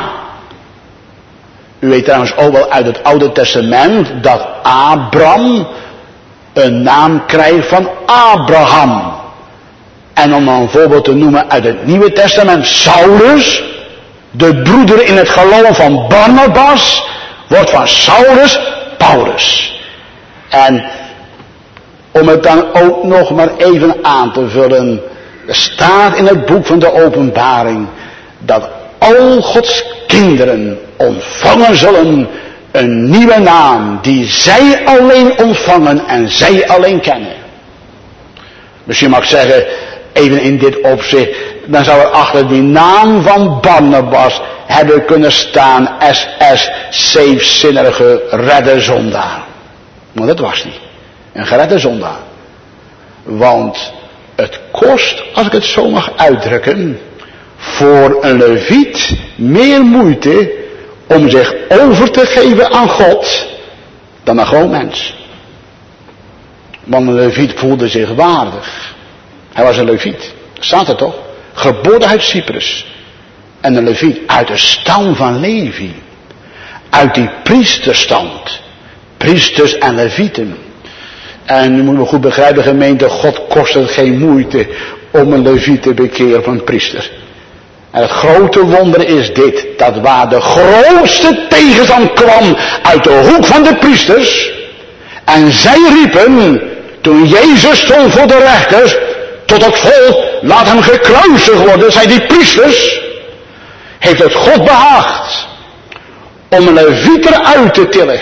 U weet trouwens ook wel uit het Oude Testament dat Abram een naam krijgt van Abraham. En om een voorbeeld te noemen uit het Nieuwe Testament, Saulus, de broeder in het geloof van Barnabas, wordt van Saulus Paulus. En om het dan ook nog maar even aan te vullen, er staat in het boek van de Openbaring dat al Gods kinderen ontvangen zullen een nieuwe naam die zij alleen ontvangen en zij alleen kennen. Misschien mag ik zeggen, even in dit opzicht, dan zou er achter die naam van Barnabas hebben kunnen staan S S, zeefzinnige redder zondaar. Maar dat was niet. Een geredde zondaar. Want het kost, als ik het zo mag uitdrukken, voor een leviet meer moeite om zich over te geven aan God dan een gewoon mens. Want een leviet voelde zich waardig. Hij was een leviet. Staat er toch? Geboren uit Cyprus. En een leviet uit de stam van Levi. Uit die priesterstand. Priesters en levieten. En nu moeten we goed begrijpen, gemeente, God kost het geen moeite om een leviet te bekeren van een priester. En het grote wonder is dit, dat waar de grootste tegenstand kwam uit de hoek van de priesters, en zij riepen, toen Jezus stond voor de rechters, tot het volk, laat hem gekruisigd worden, zei die priesters, heeft het God behaagd om een leviet eruit te tillen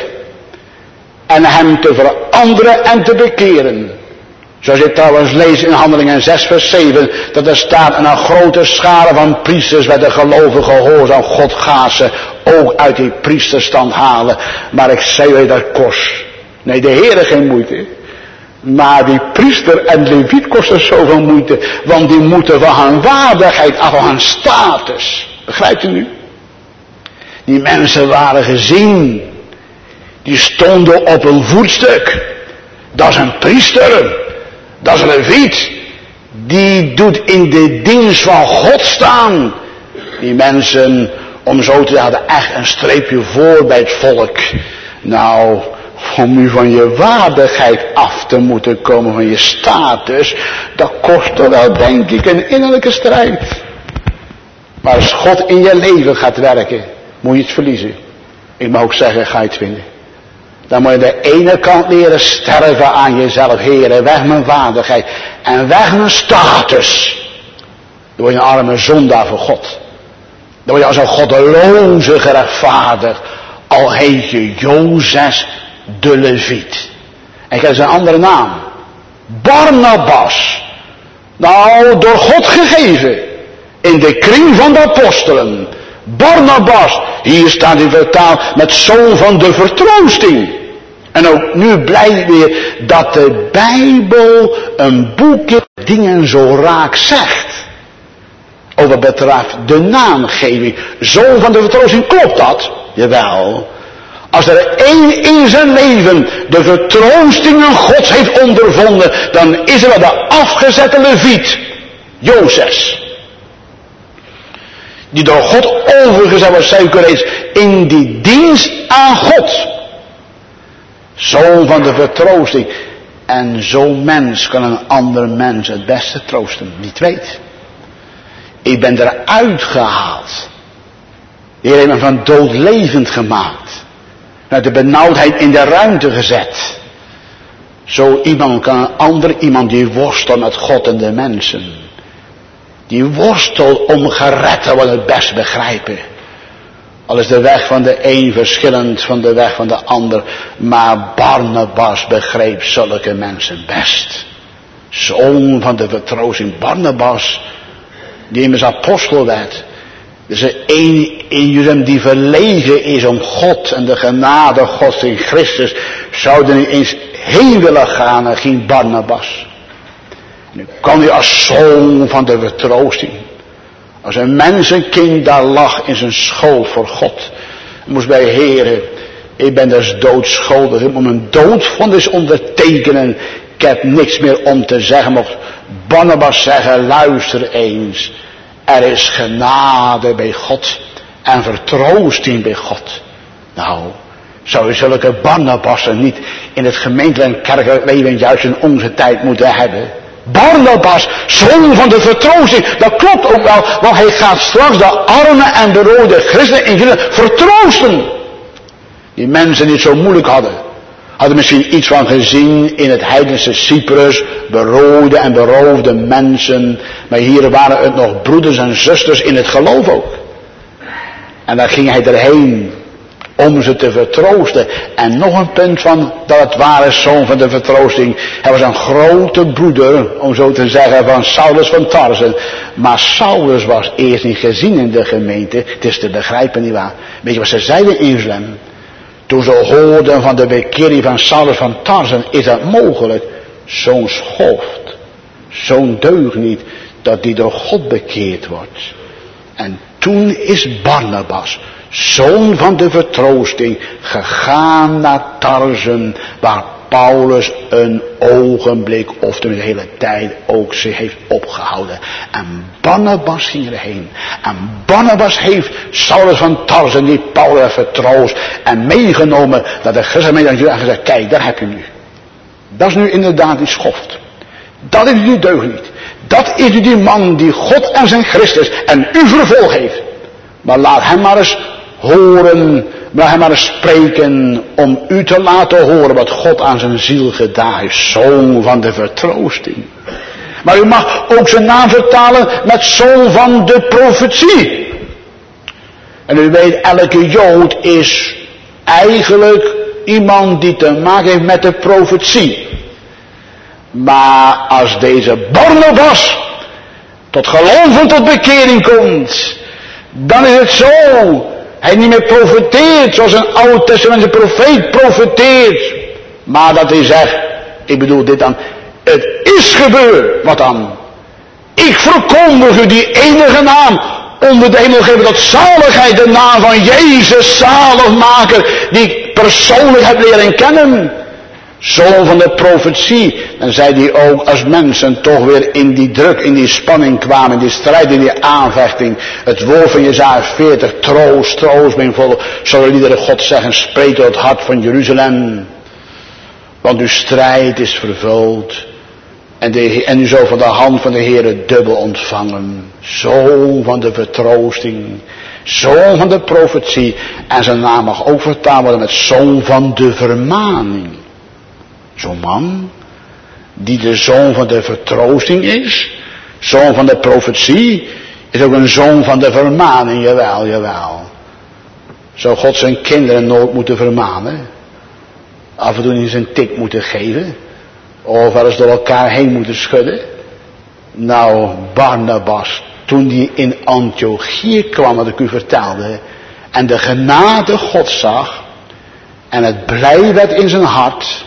en hem te veranderen en te bekeren. Zoals je trouwens leest in Handelingen zes vers zeven, dat er staat en een grote schare van priesters werden gelovigen gehoorzaam. God gaat ze ook uit die priesterstand halen. Maar ik zei je dat kost. Nee, de Heere geen moeite. Maar die priester en leviet kosten zoveel moeite. Want die moeten van hun waardigheid af, van hun status. Begrijpt u nu? Die mensen waren gezien. Die stonden op een voetstuk. Dat is een priester. Dat is een leviet. Die doet in de dienst van God staan. Die mensen, om zo te hadden echt een streepje voor bij het volk. Nou, om u van je waardigheid af te moeten komen, van je status, dat kost er wel, denk ik, een innerlijke strijd. Maar als God in je leven gaat werken, moet je het verliezen. Ik mag ook zeggen, ga je het vinden. Dan moet je de ene kant leren sterven aan jezelf. Heren, weg mijn waardigheid. En weg mijn status. Dan word je een arme zondaar voor God. Dan word je als een goddeloze gerechtvaardigd. Al heet je Jozes de Leviet. En krijg je een andere naam. Barnabas. Nou, door God gegeven. In de kring van de apostelen. Barnabas. Hier staat hij vertaald met zoon van de vertroosting. En ook nu blijkt weer dat de Bijbel een boekje dingen zo raak zegt. Over betreft de naamgeving. Zoon van de vertroosting, klopt dat? Jawel. Als er één in zijn leven de vertroostingen Gods heeft ondervonden, dan is er wel de afgezette leviet, Jozes. Die door God overgezet wordt, zei ik reeds, in die dienst aan God. Zoon van de vertroosting. En zo'n mens kan een ander mens het beste troosten. Die het weet. Ik ben eruit gehaald. De Heer heeft me van dood levend gemaakt. Uit de benauwdheid in de ruimte gezet. Zo iemand kan een ander iemand die worstelt met God en de mensen. Die worstelt om gered te worden het best begrijpen. Al is de weg van de een verschillend van de weg van de ander. Maar Barnabas begreep zulke mensen best. Zoon van de vertroosting. Barnabas, die immers apostel werd. Dus er een in Jeruzalem die verlegen is om God en de genade Gods in Christus. Zou er niet eens heen willen gaan en geen Barnabas. Nu kan hij als zoon van de vertroosting. Als een mensenkind daar lag in zijn school voor God. Moest bij Heere, ik ben dus doodschuldig. Ik moet mijn doodvonnis ondertekenen. Ik heb niks meer om te zeggen. Mocht Barnabas zeggen, luister eens. Er is genade bij God. En vertroosting bij God. Nou, zou je zulke Barnabassen niet in het gemeentelijk en kerkelijk leven juist in onze tijd moeten hebben? Barnabas, zoon van de vertroosting, dat klopt ook wel, want hij gaat straks de arme en berooide christenen in Jeruzalem vertroosten. Die mensen die het zo moeilijk hadden, hadden misschien iets van gezien in het heidense Cyprus, berooide en beroofde mensen, maar hier waren het nog broeders en zusters in het geloof ook. En daar ging hij erheen om ze te vertroosten. En nog een punt van dat het ware zoon van de vertroosting. Hij was een grote broeder, om zo te zeggen, van Saulus van Tarsen. Maar Saulus was eerst niet gezien in de gemeente. Het is te begrijpen nietwaar. Weet je wat ze zeiden in Jeruzalem? Toen ze hoorden van de bekering van Saulus van Tarsen, is dat mogelijk? Zo'n schoft, zo'n deugniet, dat die door God bekeerd wordt. En toen is Barnabas, zoon van de vertroosting, gegaan naar Tarsen, waar Paulus een ogenblik, of de hele tijd ook zich heeft opgehouden. En Barnabas ging erheen. En Barnabas heeft Saulus van Tarsen, die Paulus vertroost, en meegenomen naar de christenen en gezegd, kijk, daar heb je nu. Dat is nu inderdaad die schoft. Dat is die deugniet. Dat is nu die man die God en zijn Christus en u vervolg heeft. Maar laat hem maar eens horen, laat hem maar eens spreken om u te laten horen wat God aan zijn ziel gedaan heeft. Zoon van de vertroosting. Maar u mag ook zijn naam vertalen met zoon van de profetie. En u weet, elke Jood is eigenlijk iemand die te maken heeft met de profetie. Maar als deze Barnabas tot geloof en tot bekering komt, dan is het zo. Hij niet meer profeteert zoals een Oude Testamentse profeet profeteert. Maar dat hij zegt, ik bedoel dit dan, het is gebeurd. Wat dan? Ik verkondig u die enige naam onder de hemel geven tot zaligheid, de naam van Jezus zaligmaker, die ik persoonlijk heb leren kennen. Zoon van de profetie. Dan zei hij ook, als mensen toch weer in die druk, in die spanning kwamen, in die strijd, in die aanvechting. Het woord van Jesaja veertig, troost, troost, mijn volk. Zullen liederen God zeggen, spreek tot het hart van Jeruzalem. Want uw strijd is vervuld. En, de, en u zal van de hand van de Heere dubbel ontvangen. Zoon van de vertroosting. Zoon van de profetie. En zijn naam mag ook vertaald worden met zoon van de vermaning. Zo'n man, die de zoon van de vertroosting is, zoon van de profetie, is ook een zoon van de vermaning, jawel, jawel. Zou God zijn kinderen nooit moeten vermanen? Af en toe eens een tik moeten geven? Of wel eens door elkaar heen moeten schudden? Nou, Barnabas, toen die in Antiochië kwam, wat ik u vertelde, en de genade God zag, en het blij werd in zijn hart,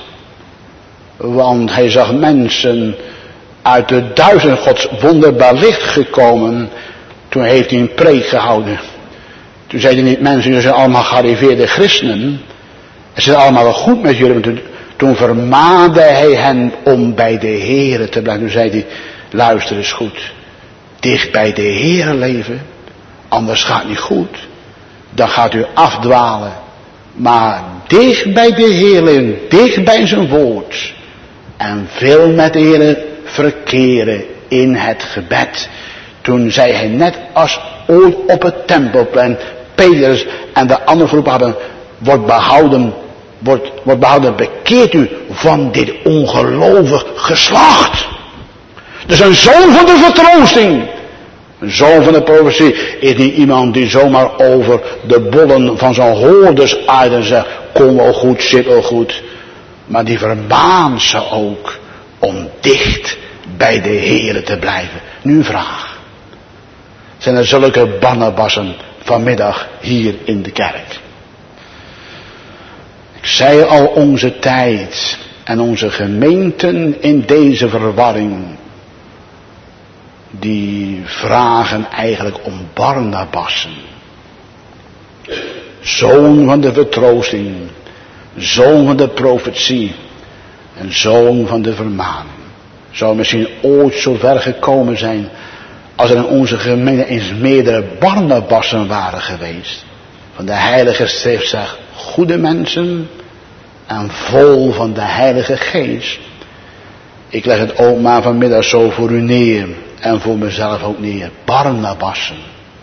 want hij zag mensen uit de duizend Gods wonderbaar licht gekomen. Toen heeft hij een preek gehouden. Toen zei hij niet, mensen, jullie zijn allemaal gearriveerde christenen. Het zit allemaal wel goed met jullie. Toen, toen vermaande hij hen om bij de Heere te blijven. Toen zei hij, luister eens goed. Dicht bij de Heere leven. Anders gaat het niet goed. Dan gaat u afdwalen. Maar dicht bij de Heer leven. Dicht bij zijn woord. en veel met de Heer verkeren in het gebed. Toen zei hij net als ooit op het tempelplein, Petrus en de andere groep hadden, wordt behouden, wordt, wordt behouden, bekeert u van dit ongelovig geslacht. Dus een zoon van de vertroosting, een zoon van de profetie, is niet iemand die zomaar over de bollen van zijn hoorders uit en zegt, kom wel goed, zit wel goed. Maar die vermaant ze ook om dicht bij de Heere te blijven. Nu een vraag. Zijn er zulke Barnabassen vanmiddag hier in de kerk? Ik zei al, onze tijd en onze gemeenten in deze verwarring, die vragen eigenlijk om Barnabassen. Zoon van de vertroosting, zoon van de profetie en zoon van de vermaning. Zou misschien ooit zo ver gekomen zijn als er in onze gemeente eens meerdere Barnabassen waren geweest. Van de Heilige Schrift zegt, goede mensen en vol van de Heilige Geest. Ik leg het ook maar vanmiddag zo voor u neer en voor mezelf ook neer. Barnabassen.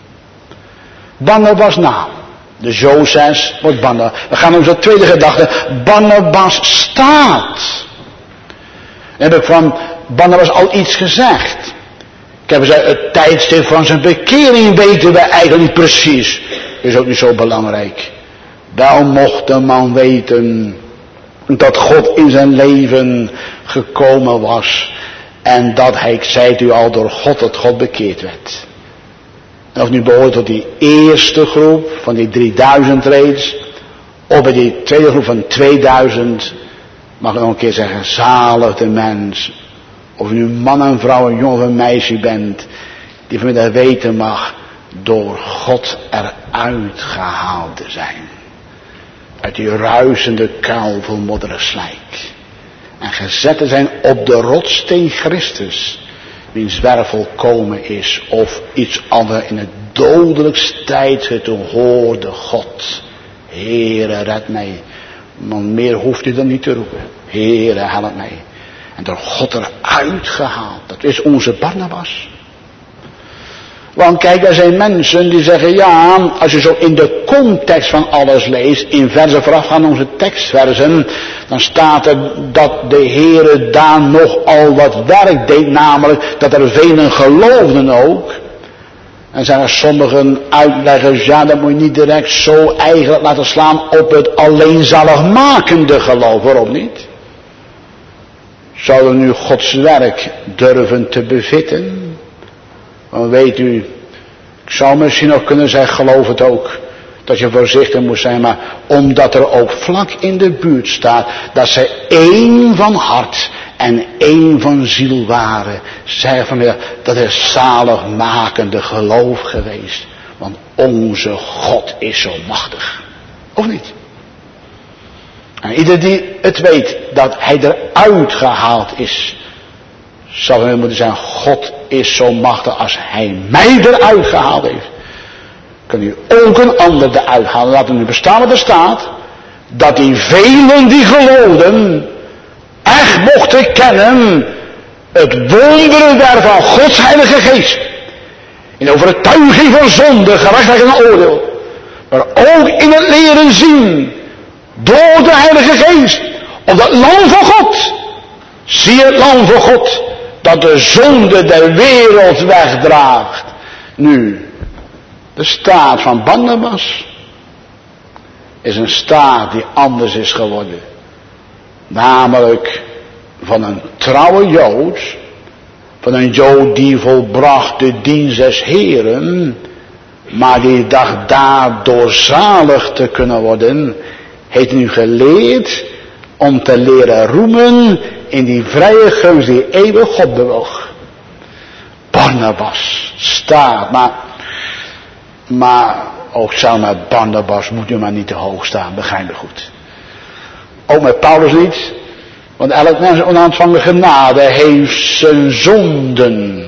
Barnabas naam. Dus Jozef wordt Barnabas. We gaan onze tweede gedachte. Barnabas staat. Dan heb ik van Barnabas al iets gezegd. Ik heb gezegd, het tijdstip van zijn bekering weten we eigenlijk niet precies. Is ook niet zo belangrijk. Wel mocht de man weten dat God in zijn leven gekomen was. En dat hij, ik zei het u al, door God dat God bekeerd werd. En of nu behoort tot die eerste groep van die drieduizend reeds. Of bij die tweede groep van tweeduizend. Mag ik nog een keer zeggen, zalig de mens. Of u nu man en vrouw, een jongen of een meisje bent. Die vanmiddag weten mag door God eruit gehaald te zijn. Uit die ruisende kuil vol modderig slijk. En gezet te zijn op de rotssteen Christus. Wiens werk volkomen is. Of iets anders in het dodelijkste tijdschrift. Toen hoorde God. Heere, red mij. Want meer hoeft u dan niet te roepen. Heere, help mij. En door God eruit gehaald. Dat is onze Barnabas. Want kijk, er zijn mensen die zeggen, ja, als je zo in de context van alles leest, in versen voorafgaan onze tekstversen, dan staat er dat de Heere daar nogal wat werk deed, namelijk dat er velen geloofden ook. En zijn er sommigen uitleggers, ja, dat moet je niet direct zo eigenlijk laten slaan op het alleen zaligmakende geloof. Waarom niet? Zouden we nu Gods werk durven te bevitten? Want weet u, ik zou misschien nog kunnen zeggen, geloof het ook, dat je voorzichtig moet zijn, maar omdat er ook vlak in de buurt staat, dat zij één van hart en één van ziel waren, zeggen van ja, dat is zaligmakende geloof geweest, want onze God is zo machtig, of niet? En ieder die het weet, dat hij eruit gehaald is, zou er moeten zijn, God is zo machtig als hij mij eruit gehaald heeft. Kan u ook een ander eruit halen. Laat het nu bestaan wat er staat. Dat die velen die geloofden echt mochten kennen het wonderenwerk van Gods Heilige Geest. In overtuiging van zonde, gerechtigheid en oordeel. Maar ook in het leren zien door de Heilige Geest. Op dat lam van God. Zie het lam van God. Dat de zonde der wereld wegdraagt. Nu, de staat van Barnabas is een staat die anders is geworden. Namelijk van een trouwe Jood, van een Jood die volbracht de dienst des Heren, maar die dacht daardoor zalig te kunnen worden, heeft nu geleerd om te leren roemen in die vrije gunst die eeuwig God bewoog. Barnabas staat, maar, maar ook zou met Barnabas moet u maar niet te hoog staan, begrijp me goed. Ook met Paulus niet, want elk mens onontvangen genade heeft zijn zonden.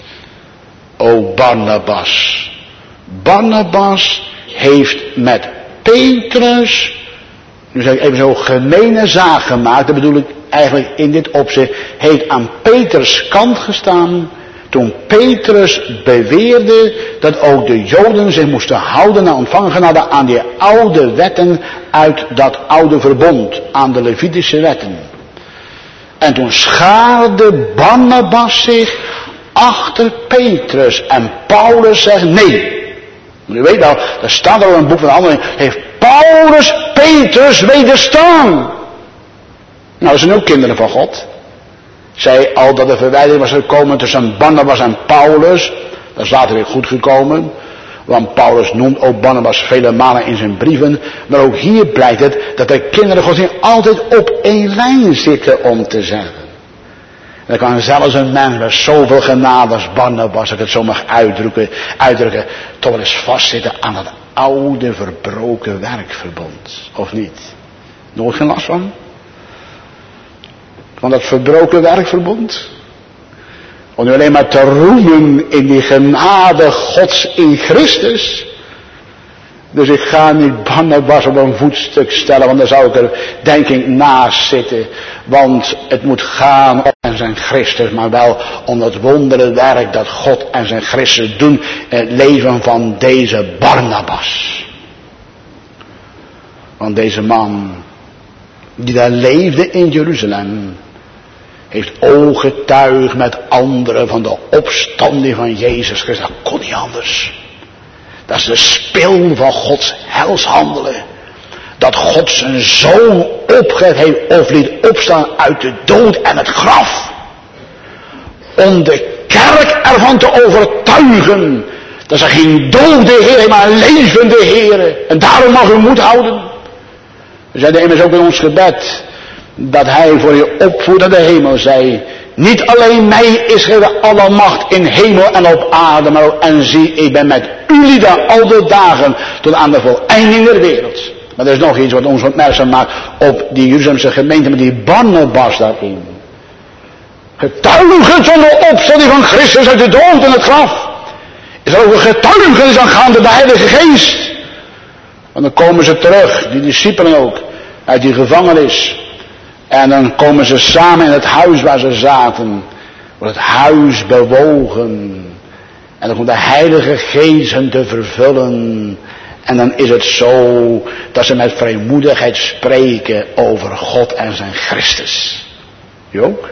O Barnabas. Barnabas heeft met Petrus, nu zeg ik even zo gemene zaak gemaakt, dat bedoel ik eigenlijk in dit opzicht, heeft aan Petrus kant gestaan. Toen Petrus beweerde dat ook de Joden zich moesten houden naar ontvangen genade aan die oude wetten uit dat oude verbond, aan de Levitische wetten. En toen schaarde Barnabas zich achter Petrus en Paulus zegt nee. U weet wel, er staat al in een boek van de Handelingen, heeft Paulus Petrus wederstaan. Nou, dat zijn ook kinderen van God. Zij al dat er verwijdering was gekomen tussen Barnabas en Paulus. Dat is later weer goed gekomen. Want Paulus noemt ook Barnabas vele malen in zijn brieven. Maar ook hier blijkt het dat de kinderen Gods niet altijd op één lijn zitten om te zeggen. Er kan zelfs een mens met zoveel genade als Barnabas, als ik het zo mag uitdrukken, uitdrukken, toch wel eens vastzitten aan dat oude verbroken werkverbond. Of niet? Nooit geen last van? Van dat verbroken werkverbond? Om nu alleen maar te roemen in die genade Gods in Christus. Dus ik ga niet Barnabas op een voetstuk stellen, want dan zou ik er denk ik naast zitten. Want het moet gaan om en zijn Christus, maar wel om dat wondere werk dat God en zijn Christus doen in het leven van deze Barnabas. Want deze man, die daar leefde in Jeruzalem, heeft ooggetuigd met anderen van de opstanding van Jezus Christus. Dat kon niet anders. Dat is de spil van Gods helshandelen. Dat God zijn zoon opgegeven heeft of liet opstaan uit de dood en het graf. Om de kerk ervan te overtuigen. Dat ze geen dode Heer, maar een levende Heer. En daarom mag u moed houden. We zeiden immers ook in ons gebed. Dat hij voor je opvoeder de hemel zei. Niet alleen mij is gegeven alle macht in hemel en op aarde. Maar ook, en zie, ik ben met u lieden al de dagen tot aan de voleinding der wereld. Maar er is nog iets wat ons opmerkzaam maakt op die Jeruzalemse gemeente met die Barnabas daarin. Getuigen van de opstanding van Christus uit de dood en het graf. Is er ook een getuigenis aangaande de Heilige Geest. Want dan komen ze terug, die discipelen ook, uit die gevangenis. En dan komen ze samen in het huis waar ze zaten. Wordt het huis bewogen. En dan komt de Heilige Geest hen te vervullen. En dan is het zo dat ze met vrijmoedigheid spreken over God en zijn Christus. Je ook?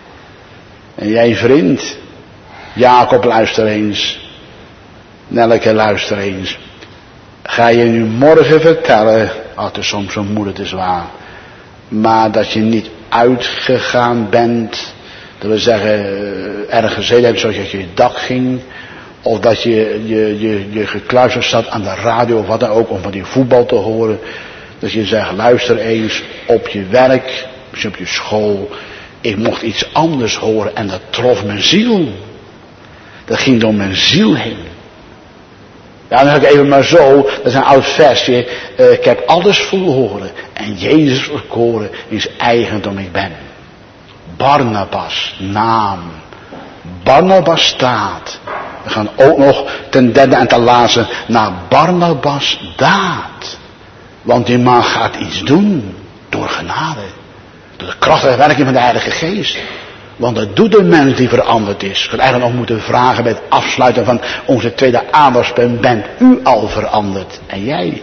En jij vriend, Jacob luister eens. Nelke luister eens. Ga je nu morgen vertellen, oh, het is soms zo moeilijk te zwaar. Maar dat je niet uitgegaan bent, dat we zeggen, ergens gezeten hebt zoals je je dak ging. Of dat je, je, je, je gekluisterd zat aan de radio of wat dan ook, om van die voetbal te horen. Dat je zegt, luister eens op je werk, misschien op je school. Ik mocht iets anders horen en dat trof mijn ziel. Dat ging door mijn ziel heen. Ja, dan zeg ik even maar zo, dat is een oud versje. Uh, ik heb alles verloren en Jezus verkoren in zijn eigendom ik ben. Barnabas, naam. Barnabas staat. We gaan ook nog ten derde en ten laatste naar Barnabas daad. Want die man gaat iets doen door genade. Door de krachtige werking van de Heilige Geest. Want dat doet de mens die veranderd is. Ik had eigenlijk nog moeten vragen bij het afsluiten van onze tweede aandachtspunt. Bent u al veranderd? En jij?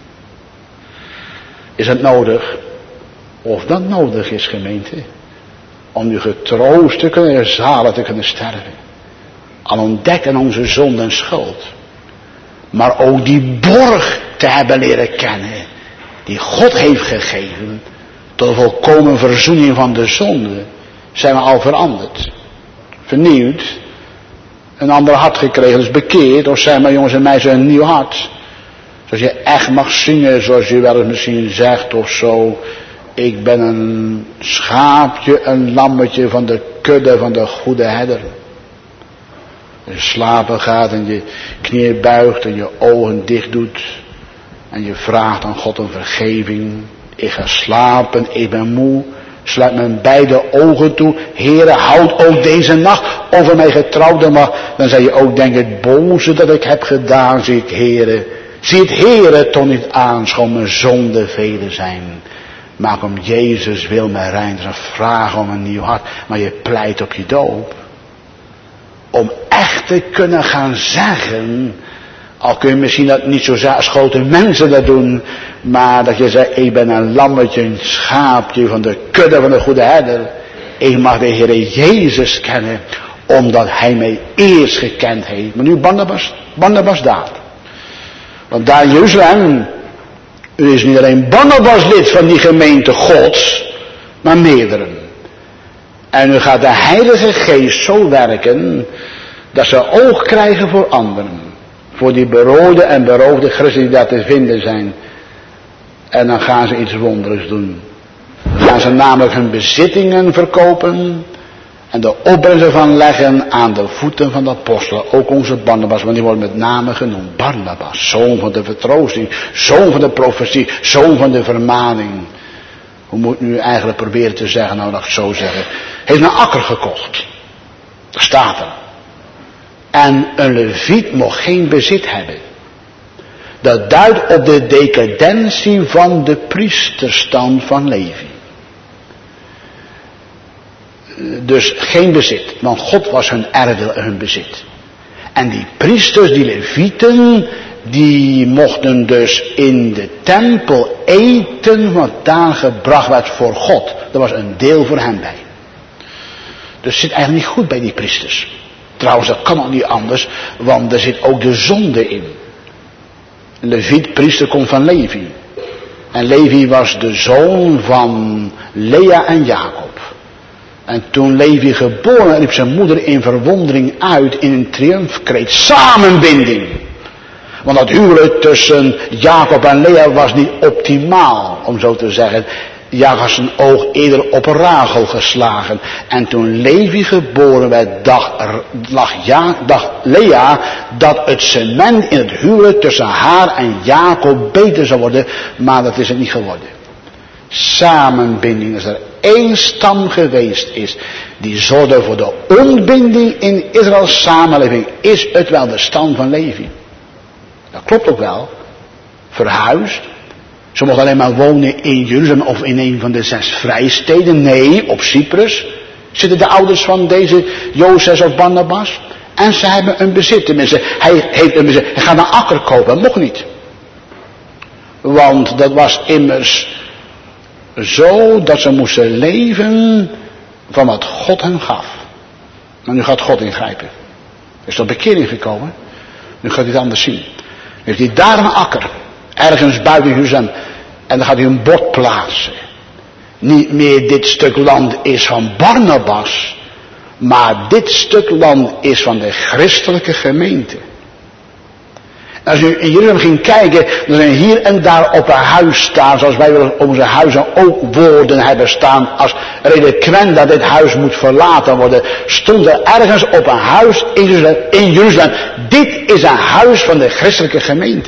Is het nodig? Of dat nodig is, gemeente? Om u getroost te kunnen zalen te kunnen sterven. Al ontdekt in onze zonde en schuld. Maar ook die borg te hebben leren kennen. Die God heeft gegeven. Tot de volkomen verzoening van de zonde. Zijn we al veranderd. Vernieuwd. Een ander hart gekregen. Dus bekeerd. Of zijn maar jongens en meisjes een nieuw hart. Zoals je echt mag zingen. Zoals je wel eens misschien zegt of zo. Ik ben een schaapje. Een lammetje van de kudde van de goede herder. Je slapen gaat en je knieën buigt en je ogen dicht doet. En je vraagt aan God om vergeving. Ik ga slapen, ik ben moe. Sluit mijn beide ogen toe. Heere, houd ook deze nacht over mij getrouwde macht. Dan zal je ook denken, het boze dat ik heb gedaan, zie ik, Heere. Zie het, Heere, toch niet aan, schoon mijn zonden vele zijn. Maak om Jezus wil mij rein. Dat is een vraag om een nieuw hart. Maar je pleit op je doop. Om echt te kunnen gaan zeggen. Al kun je misschien dat niet zo zeggen als grote mensen dat doen. Maar dat je zegt, ik ben een lammetje, een schaapje van de kudde van de goede herder. Ik mag de Heer Jezus kennen. Omdat hij mij eerst gekend heeft. Maar nu Barnabas, Barnabas daar. Want daar in Jeruzalem. U is niet alleen Barnabas lid van die gemeente Gods. Maar meerdere. En nu gaat de Heilige Geest zo werken. Dat ze oog krijgen voor anderen. Voor die berooide en beroofde christenen die daar te vinden zijn. En dan gaan ze iets wonderlijks doen. Dan gaan ze namelijk hun bezittingen verkopen. En de opbrengst ervan leggen aan de voeten van de apostelen. Ook onze Barnabas, want die wordt met name genoemd. Barnabas, zoon van de vertroosting. Zoon van de profetie. Zoon van de vermaning. Hoe moet ik nu eigenlijk proberen te zeggen, nou dat ik het zo zeggen. Heeft een akker gekocht. Dat staat er. En een leviet mocht geen bezit hebben. Dat duidt op de decadentie van de priesterstand van Levi. Dus geen bezit, want God was hun erfdeel en hun bezit. En die priesters, die levieten, die mochten dus in de tempel eten wat daar gebracht werd voor God. Er was een deel voor hen bij. Dus het zit eigenlijk niet goed bij die priesters. Trouwens, dat kan ook niet anders, want er zit ook de zonde in. Leviet, priester, komt van Levi. En Levi was de zoon van Lea en Jacob. En toen Levi geboren werd, riep zijn moeder in verwondering uit in een triomfkreet. Samenbinding. Want dat huwelijk tussen Jacob en Lea was niet optimaal, om zo te zeggen. Jacob had zijn oog eerder op Rachel geslagen. En toen Levi geboren werd, dacht, dacht, ja, dacht Lea dat het cement in het huwelijk tussen haar en Jacob beter zou worden. Maar dat is het niet geworden. Samenbinding, als er één stam geweest is die zorgde voor de ontbinding in Israëls samenleving, is het wel de stam van Levi. Dat klopt ook wel. Verhuisd. Ze mochten alleen maar wonen in Jeruzalem of in een van de zes vrijsteden. Nee, op Cyprus zitten de ouders van deze Jozef of Barnabas. En ze hebben een bezit. Tenminste, hij heeft een bezit. Hij gaat een akker kopen. Dat mocht niet. Want dat was immers zo dat ze moesten leven van wat God hen gaf. Maar nu gaat God ingrijpen. Er is tot bekering gekomen. Nu gaat hij het anders zien. Nu heeft hij daar een akker. Ergens buiten Jeruzalem. En dan gaat hij een bord plaatsen. Niet meer dit stuk land is van Barnabas. Maar dit stuk land is van de christelijke gemeente. En als u in Jeruzalem ging kijken. Dan zijn hier en daar op een huis staan. Zoals wij op onze huizen ook woorden hebben staan. Als redelijk dat dit huis moet verlaten worden. Stond er ergens op een huis in Jeruzalem. In Jeruzalem. Dit is een huis van de christelijke gemeente.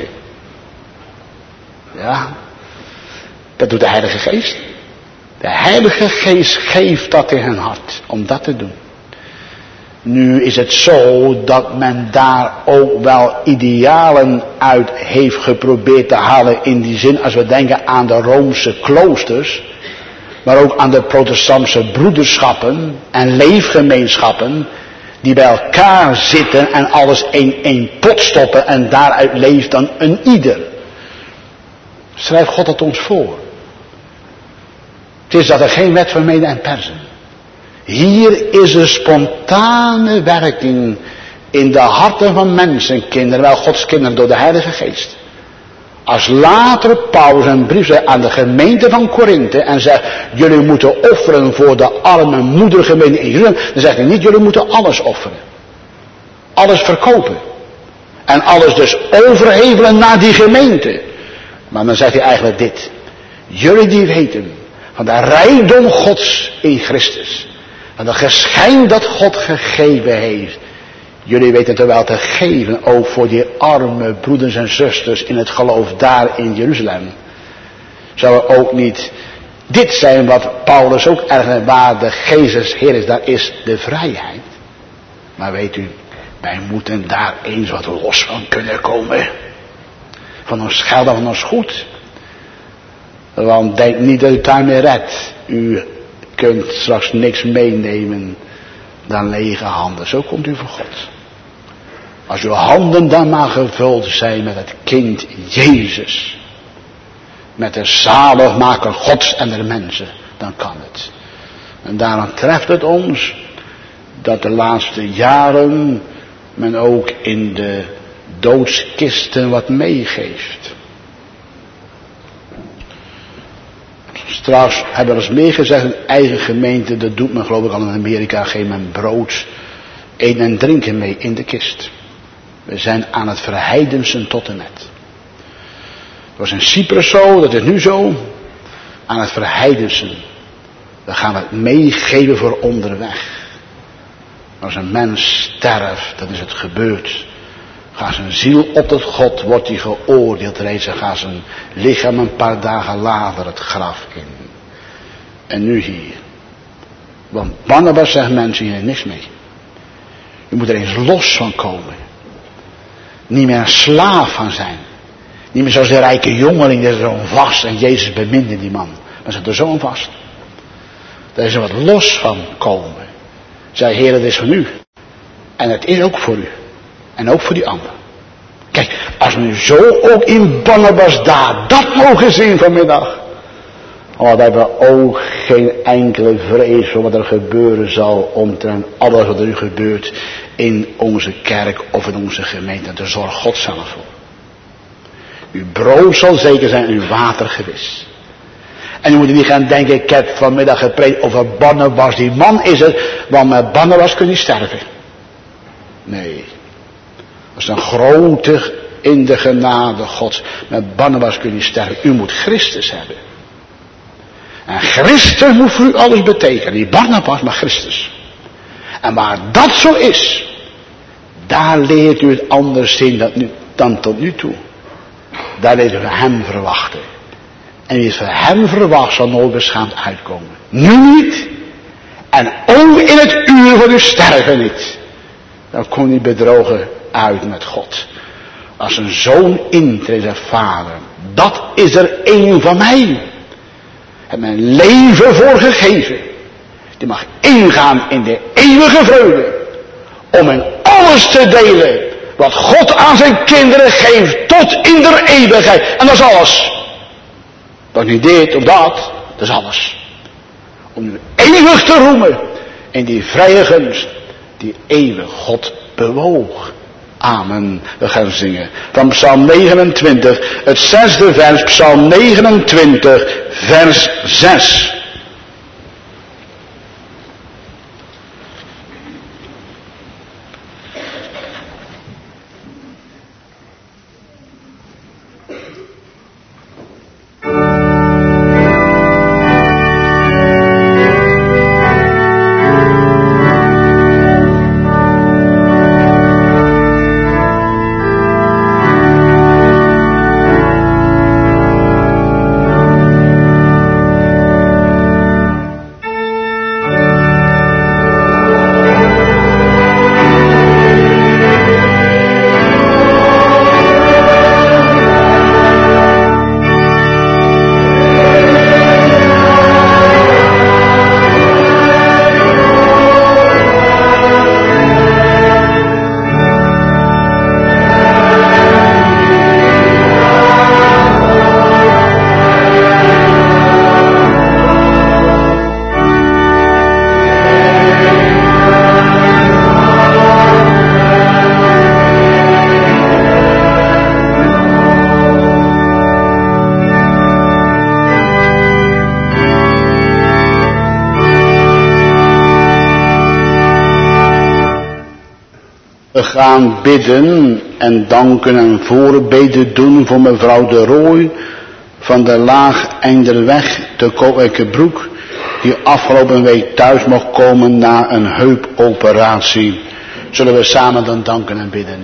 Ja, dat doet de Heilige Geest. De Heilige Geest geeft dat in hun hart, om dat te doen. Nu is het zo dat men daar ook wel idealen uit heeft geprobeerd te halen in die zin, als we denken aan de Roomse kloosters, maar ook aan de protestantse broederschappen en leefgemeenschappen, die bij elkaar zitten en alles in één pot stoppen en daaruit leeft dan een ieder. Schrijft God het ons voor. Het is dat er geen wet van mede en persen. Hier is een spontane werking in de harten van mensenkinderen, wel Gods kinderen door de Heilige Geest. Als later Paulus een brief zei aan de gemeente van Korinthe en zegt, jullie moeten offeren voor de arme moedergemeente in Jeruzalem, dan zegt hij niet, jullie moeten alles offeren. Alles verkopen. En alles dus overhevelen naar die gemeente. Maar dan zegt hij eigenlijk dit. Jullie die weten van de rijkdom Gods in Christus. Van het geschenk dat God gegeven heeft. Jullie weten het wel te geven ook voor die arme broeders en zusters in het geloof daar in Jeruzalem. Zou er ook niet dit zijn wat Paulus ook ergens waar de Geest des Heer is, daar is de vrijheid. Maar weet u, wij moeten daar eens wat los van kunnen komen. Van ons geld en van ons goed. Want denk niet dat u daarmee redt. U kunt straks niks meenemen dan lege handen. Zo komt u voor God. Als uw handen dan maar gevuld zijn met het kind Jezus. Met de zaligmaker Gods en der mensen. Dan kan het. En daarom treft het ons dat de laatste jaren men ook in de doodskisten wat meegeeft. Straks hebben we eens meer gezegd in eigen gemeente, dat doet men geloof ik al in Amerika, geeft men brood, eten en drinken mee in de kist. We zijn aan het verheidensen tot en met. Het was in Cyprus zo, dat is nu zo, aan het verheidensen. We gaan het meegeven voor onderweg. Als een mens sterft, dan is het gebeurd. Gaat zijn ziel op tot God, wordt hij geoordeeld reeds en gaat zijn lichaam een paar dagen later het graf in. En nu hier. Want Barnabas zegt mensen hier niks mee. Je moet er eens los van komen. Niet meer een slaaf van zijn. Niet meer zoals de rijke jongeling, die is zo vast en Jezus beminde die man. Maar ze er zo vast. Daar is er wat los van komen. Zei, Heer, het is van u. En het is ook voor u. En ook voor die ander. Kijk, als we nu zo ook in Barnabas daad dat mogen zien vanmiddag. Oh, dan hebben we ook geen enkele vrees voor wat er gebeuren zal omtrent alles wat er nu gebeurt in onze kerk of in onze gemeente. Daar zorgt God zelf voor. Uw brood zal zeker zijn en uw water gewis. En u moet niet gaan denken, ik heb vanmiddag gepreekt over Barnabas, die man is het, want met Barnabas kun je sterven. Nee. Dat is een grote in de genade Gods. Met Barnabas kun je sterven. U moet Christus hebben. En Christus moet voor u alles betekenen. Niet Barnabas, maar Christus. En waar dat zo is, daar leert u het anders zien dan, nu, dan tot nu toe. Daar leert u hem verwachten. En wie het van hem verwacht zal nooit beschaamd uitkomen. Nu niet. En ook in het uur van uw sterven niet. Dan kon hij bedrogen uit met God. Als een zoon intreedt zijn vader. Dat is er één van mij. Heb mijn leven voor gegeven. Die mag ingaan in de eeuwige vreugde. Om in alles te delen. Wat God aan zijn kinderen geeft. Tot in der eeuwigheid. En dat is alles. Dat is niet dit of dat. Dat is alles. Om nu eeuwig te roemen. In die vrije gunst. Die eeuwig God bewoog. Amen. We gaan zingen. Van Psalm negenentwintig. Het zesde vers. Psalm negenentwintig. Vers zes. We gaan bidden en danken en voorbeden doen voor mevrouw de Rooij van de Laag Einderweg te Koekerbroek, die afgelopen week thuis mocht komen na een heupoperatie. Zullen we samen dan danken en bidden.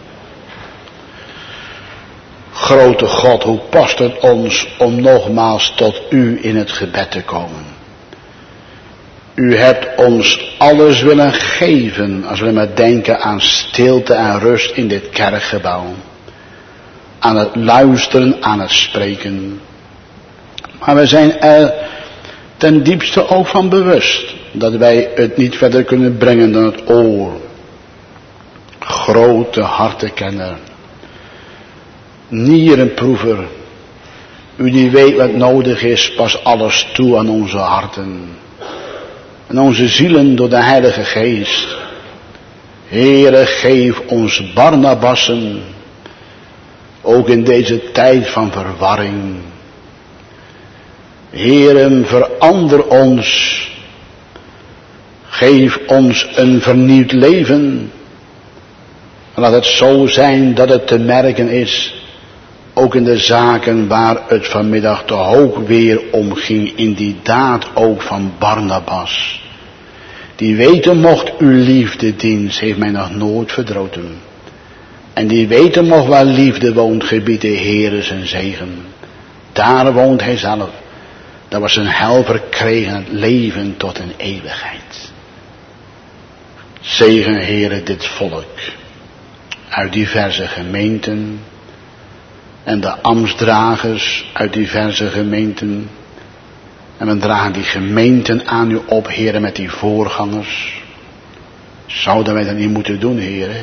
Grote God, hoe past het ons om nogmaals tot u in het gebed te komen. U hebt ons alles willen geven als we maar denken aan stilte en rust in dit kerkgebouw. Aan het luisteren, aan het spreken. Maar we zijn er ten diepste ook van bewust dat wij het niet verder kunnen brengen dan het oor. Grote hartenkenner, nierenproever, u die weet wat nodig is, pas alles toe aan onze harten en onze zielen door de Heilige Geest. Heere, geef ons Barnabassen, ook in deze tijd van verwarring. Heere, verander ons, geef ons een vernieuwd leven. Laat het zo zijn dat het te merken is, ook in de zaken waar het vanmiddag toch ook weer om ging, in die daad ook van Barnabas. Die weten mocht, uw liefdedienst heeft mij nog nooit verdroten. En die weten mocht, waar liefde woont, gebiedt de Heere zijn zegen. Daar woont hij zelf. Dat was een helper kregen het leven tot een eeuwigheid. Zegen, Heere, dit volk uit diverse gemeenten en de ambtsdragers uit diverse gemeenten. En we dragen die gemeenten aan u op, Heere, met die voorgangers. Zouden wij dat niet moeten doen, Heere?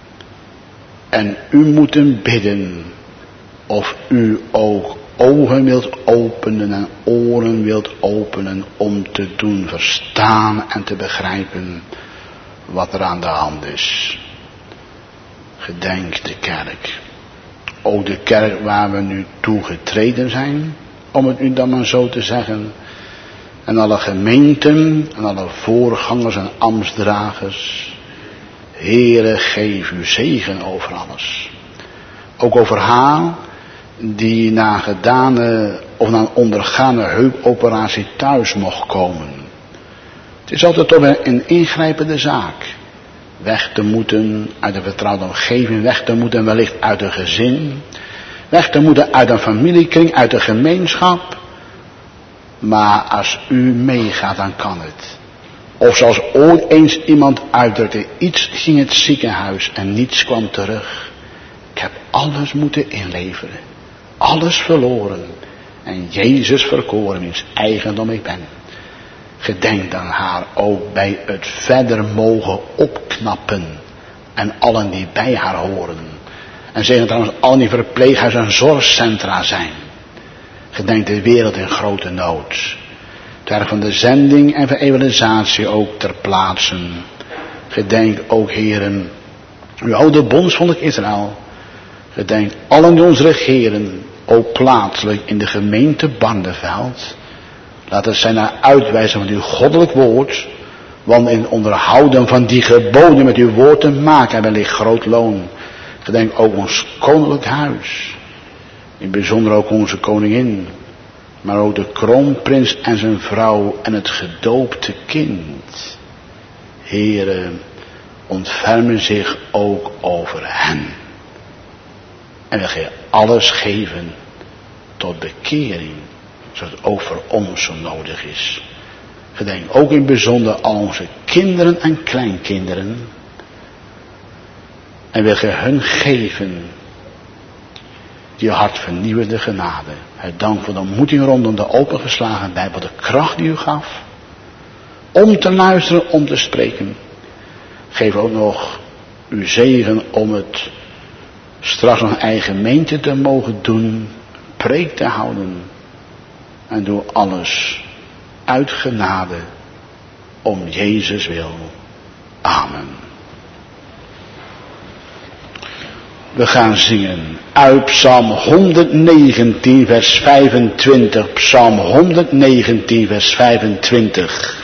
En u moeten bidden of u ook ogen wilt openen en oren wilt openen om te doen verstaan en te begrijpen wat er aan de hand is. Gedenk de kerk. Ook de kerk waar we nu toegetreden zijn, om het u dan maar zo te zeggen. En alle gemeenten en alle voorgangers en ambtsdragers. Heere, geef uw zegen over alles. Ook over haar die na gedane of na een ondergane heupoperatie thuis mocht komen. Het is altijd toch een ingrijpende zaak. Weg te moeten uit een vertrouwde omgeving, weg te moeten wellicht uit een gezin, weg te moeten uit een familiekring, uit een gemeenschap. Maar als u meegaat, dan kan het. Of zoals ooit eens iemand uitdrukte, iets ging het ziekenhuis en niets kwam terug. Ik heb alles moeten inleveren, alles verloren en Jezus verkoren, wiens eigendom ik ben. Gedenk dan haar ook bij het verder mogen opknappen en allen die bij haar horen. En zeggen trouwens allen die verpleeghuizen en zorgcentra zijn. Gedenk de wereld in grote nood. Het werk van de zending en van evangelisatie ook ter plaatse. Gedenk ook, heren, uw oude bondsvolk Israël. Gedenk allen die ons regeren, ook plaatselijk in de gemeente Barneveld. Laat het zijn naar uitwijzen van uw goddelijk woord. Want in het onderhouden van die geboden met uw woord te maken hebben wellicht groot loon. Gedenk ook ons koninklijk huis. In bijzonder ook onze koningin. Maar ook de kroonprins en zijn vrouw en het gedoopte kind. Heere, ontfermen zich ook over hen. En we gaan alles geven tot bekering. Zodat het ook voor ons zo nodig is. Gedenk ook in bijzonder al onze kinderen en kleinkinderen. En we gaan hun geven die hart vernieuwende genade. Het dank voor de ontmoeting rondom de opengeslagen Bijbel, de kracht die u gaf. Om te luisteren, om te spreken. Geef ook nog uw zegen om het straks nog eigen gemeente te mogen doen. Preek te houden. En doe alles uit genade om Jezus wil. Amen. We gaan zingen uit Psalm honderdnegentien vers vijfentwintig. Psalm honderdnegentien vers vijfentwintig.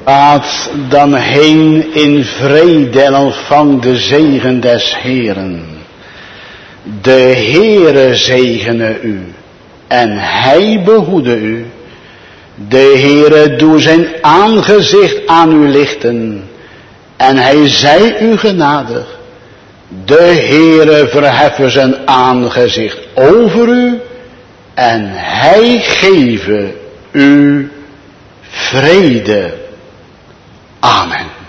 Gaat dan heen in vrede en ontvang de zegen des Heeren. De Heere zegene u en hij behoede u. De Heere doe zijn aangezicht aan u lichten en hij zij u genadig. De Heere verheffen zijn aangezicht over u en hij geven u vrede. Amen.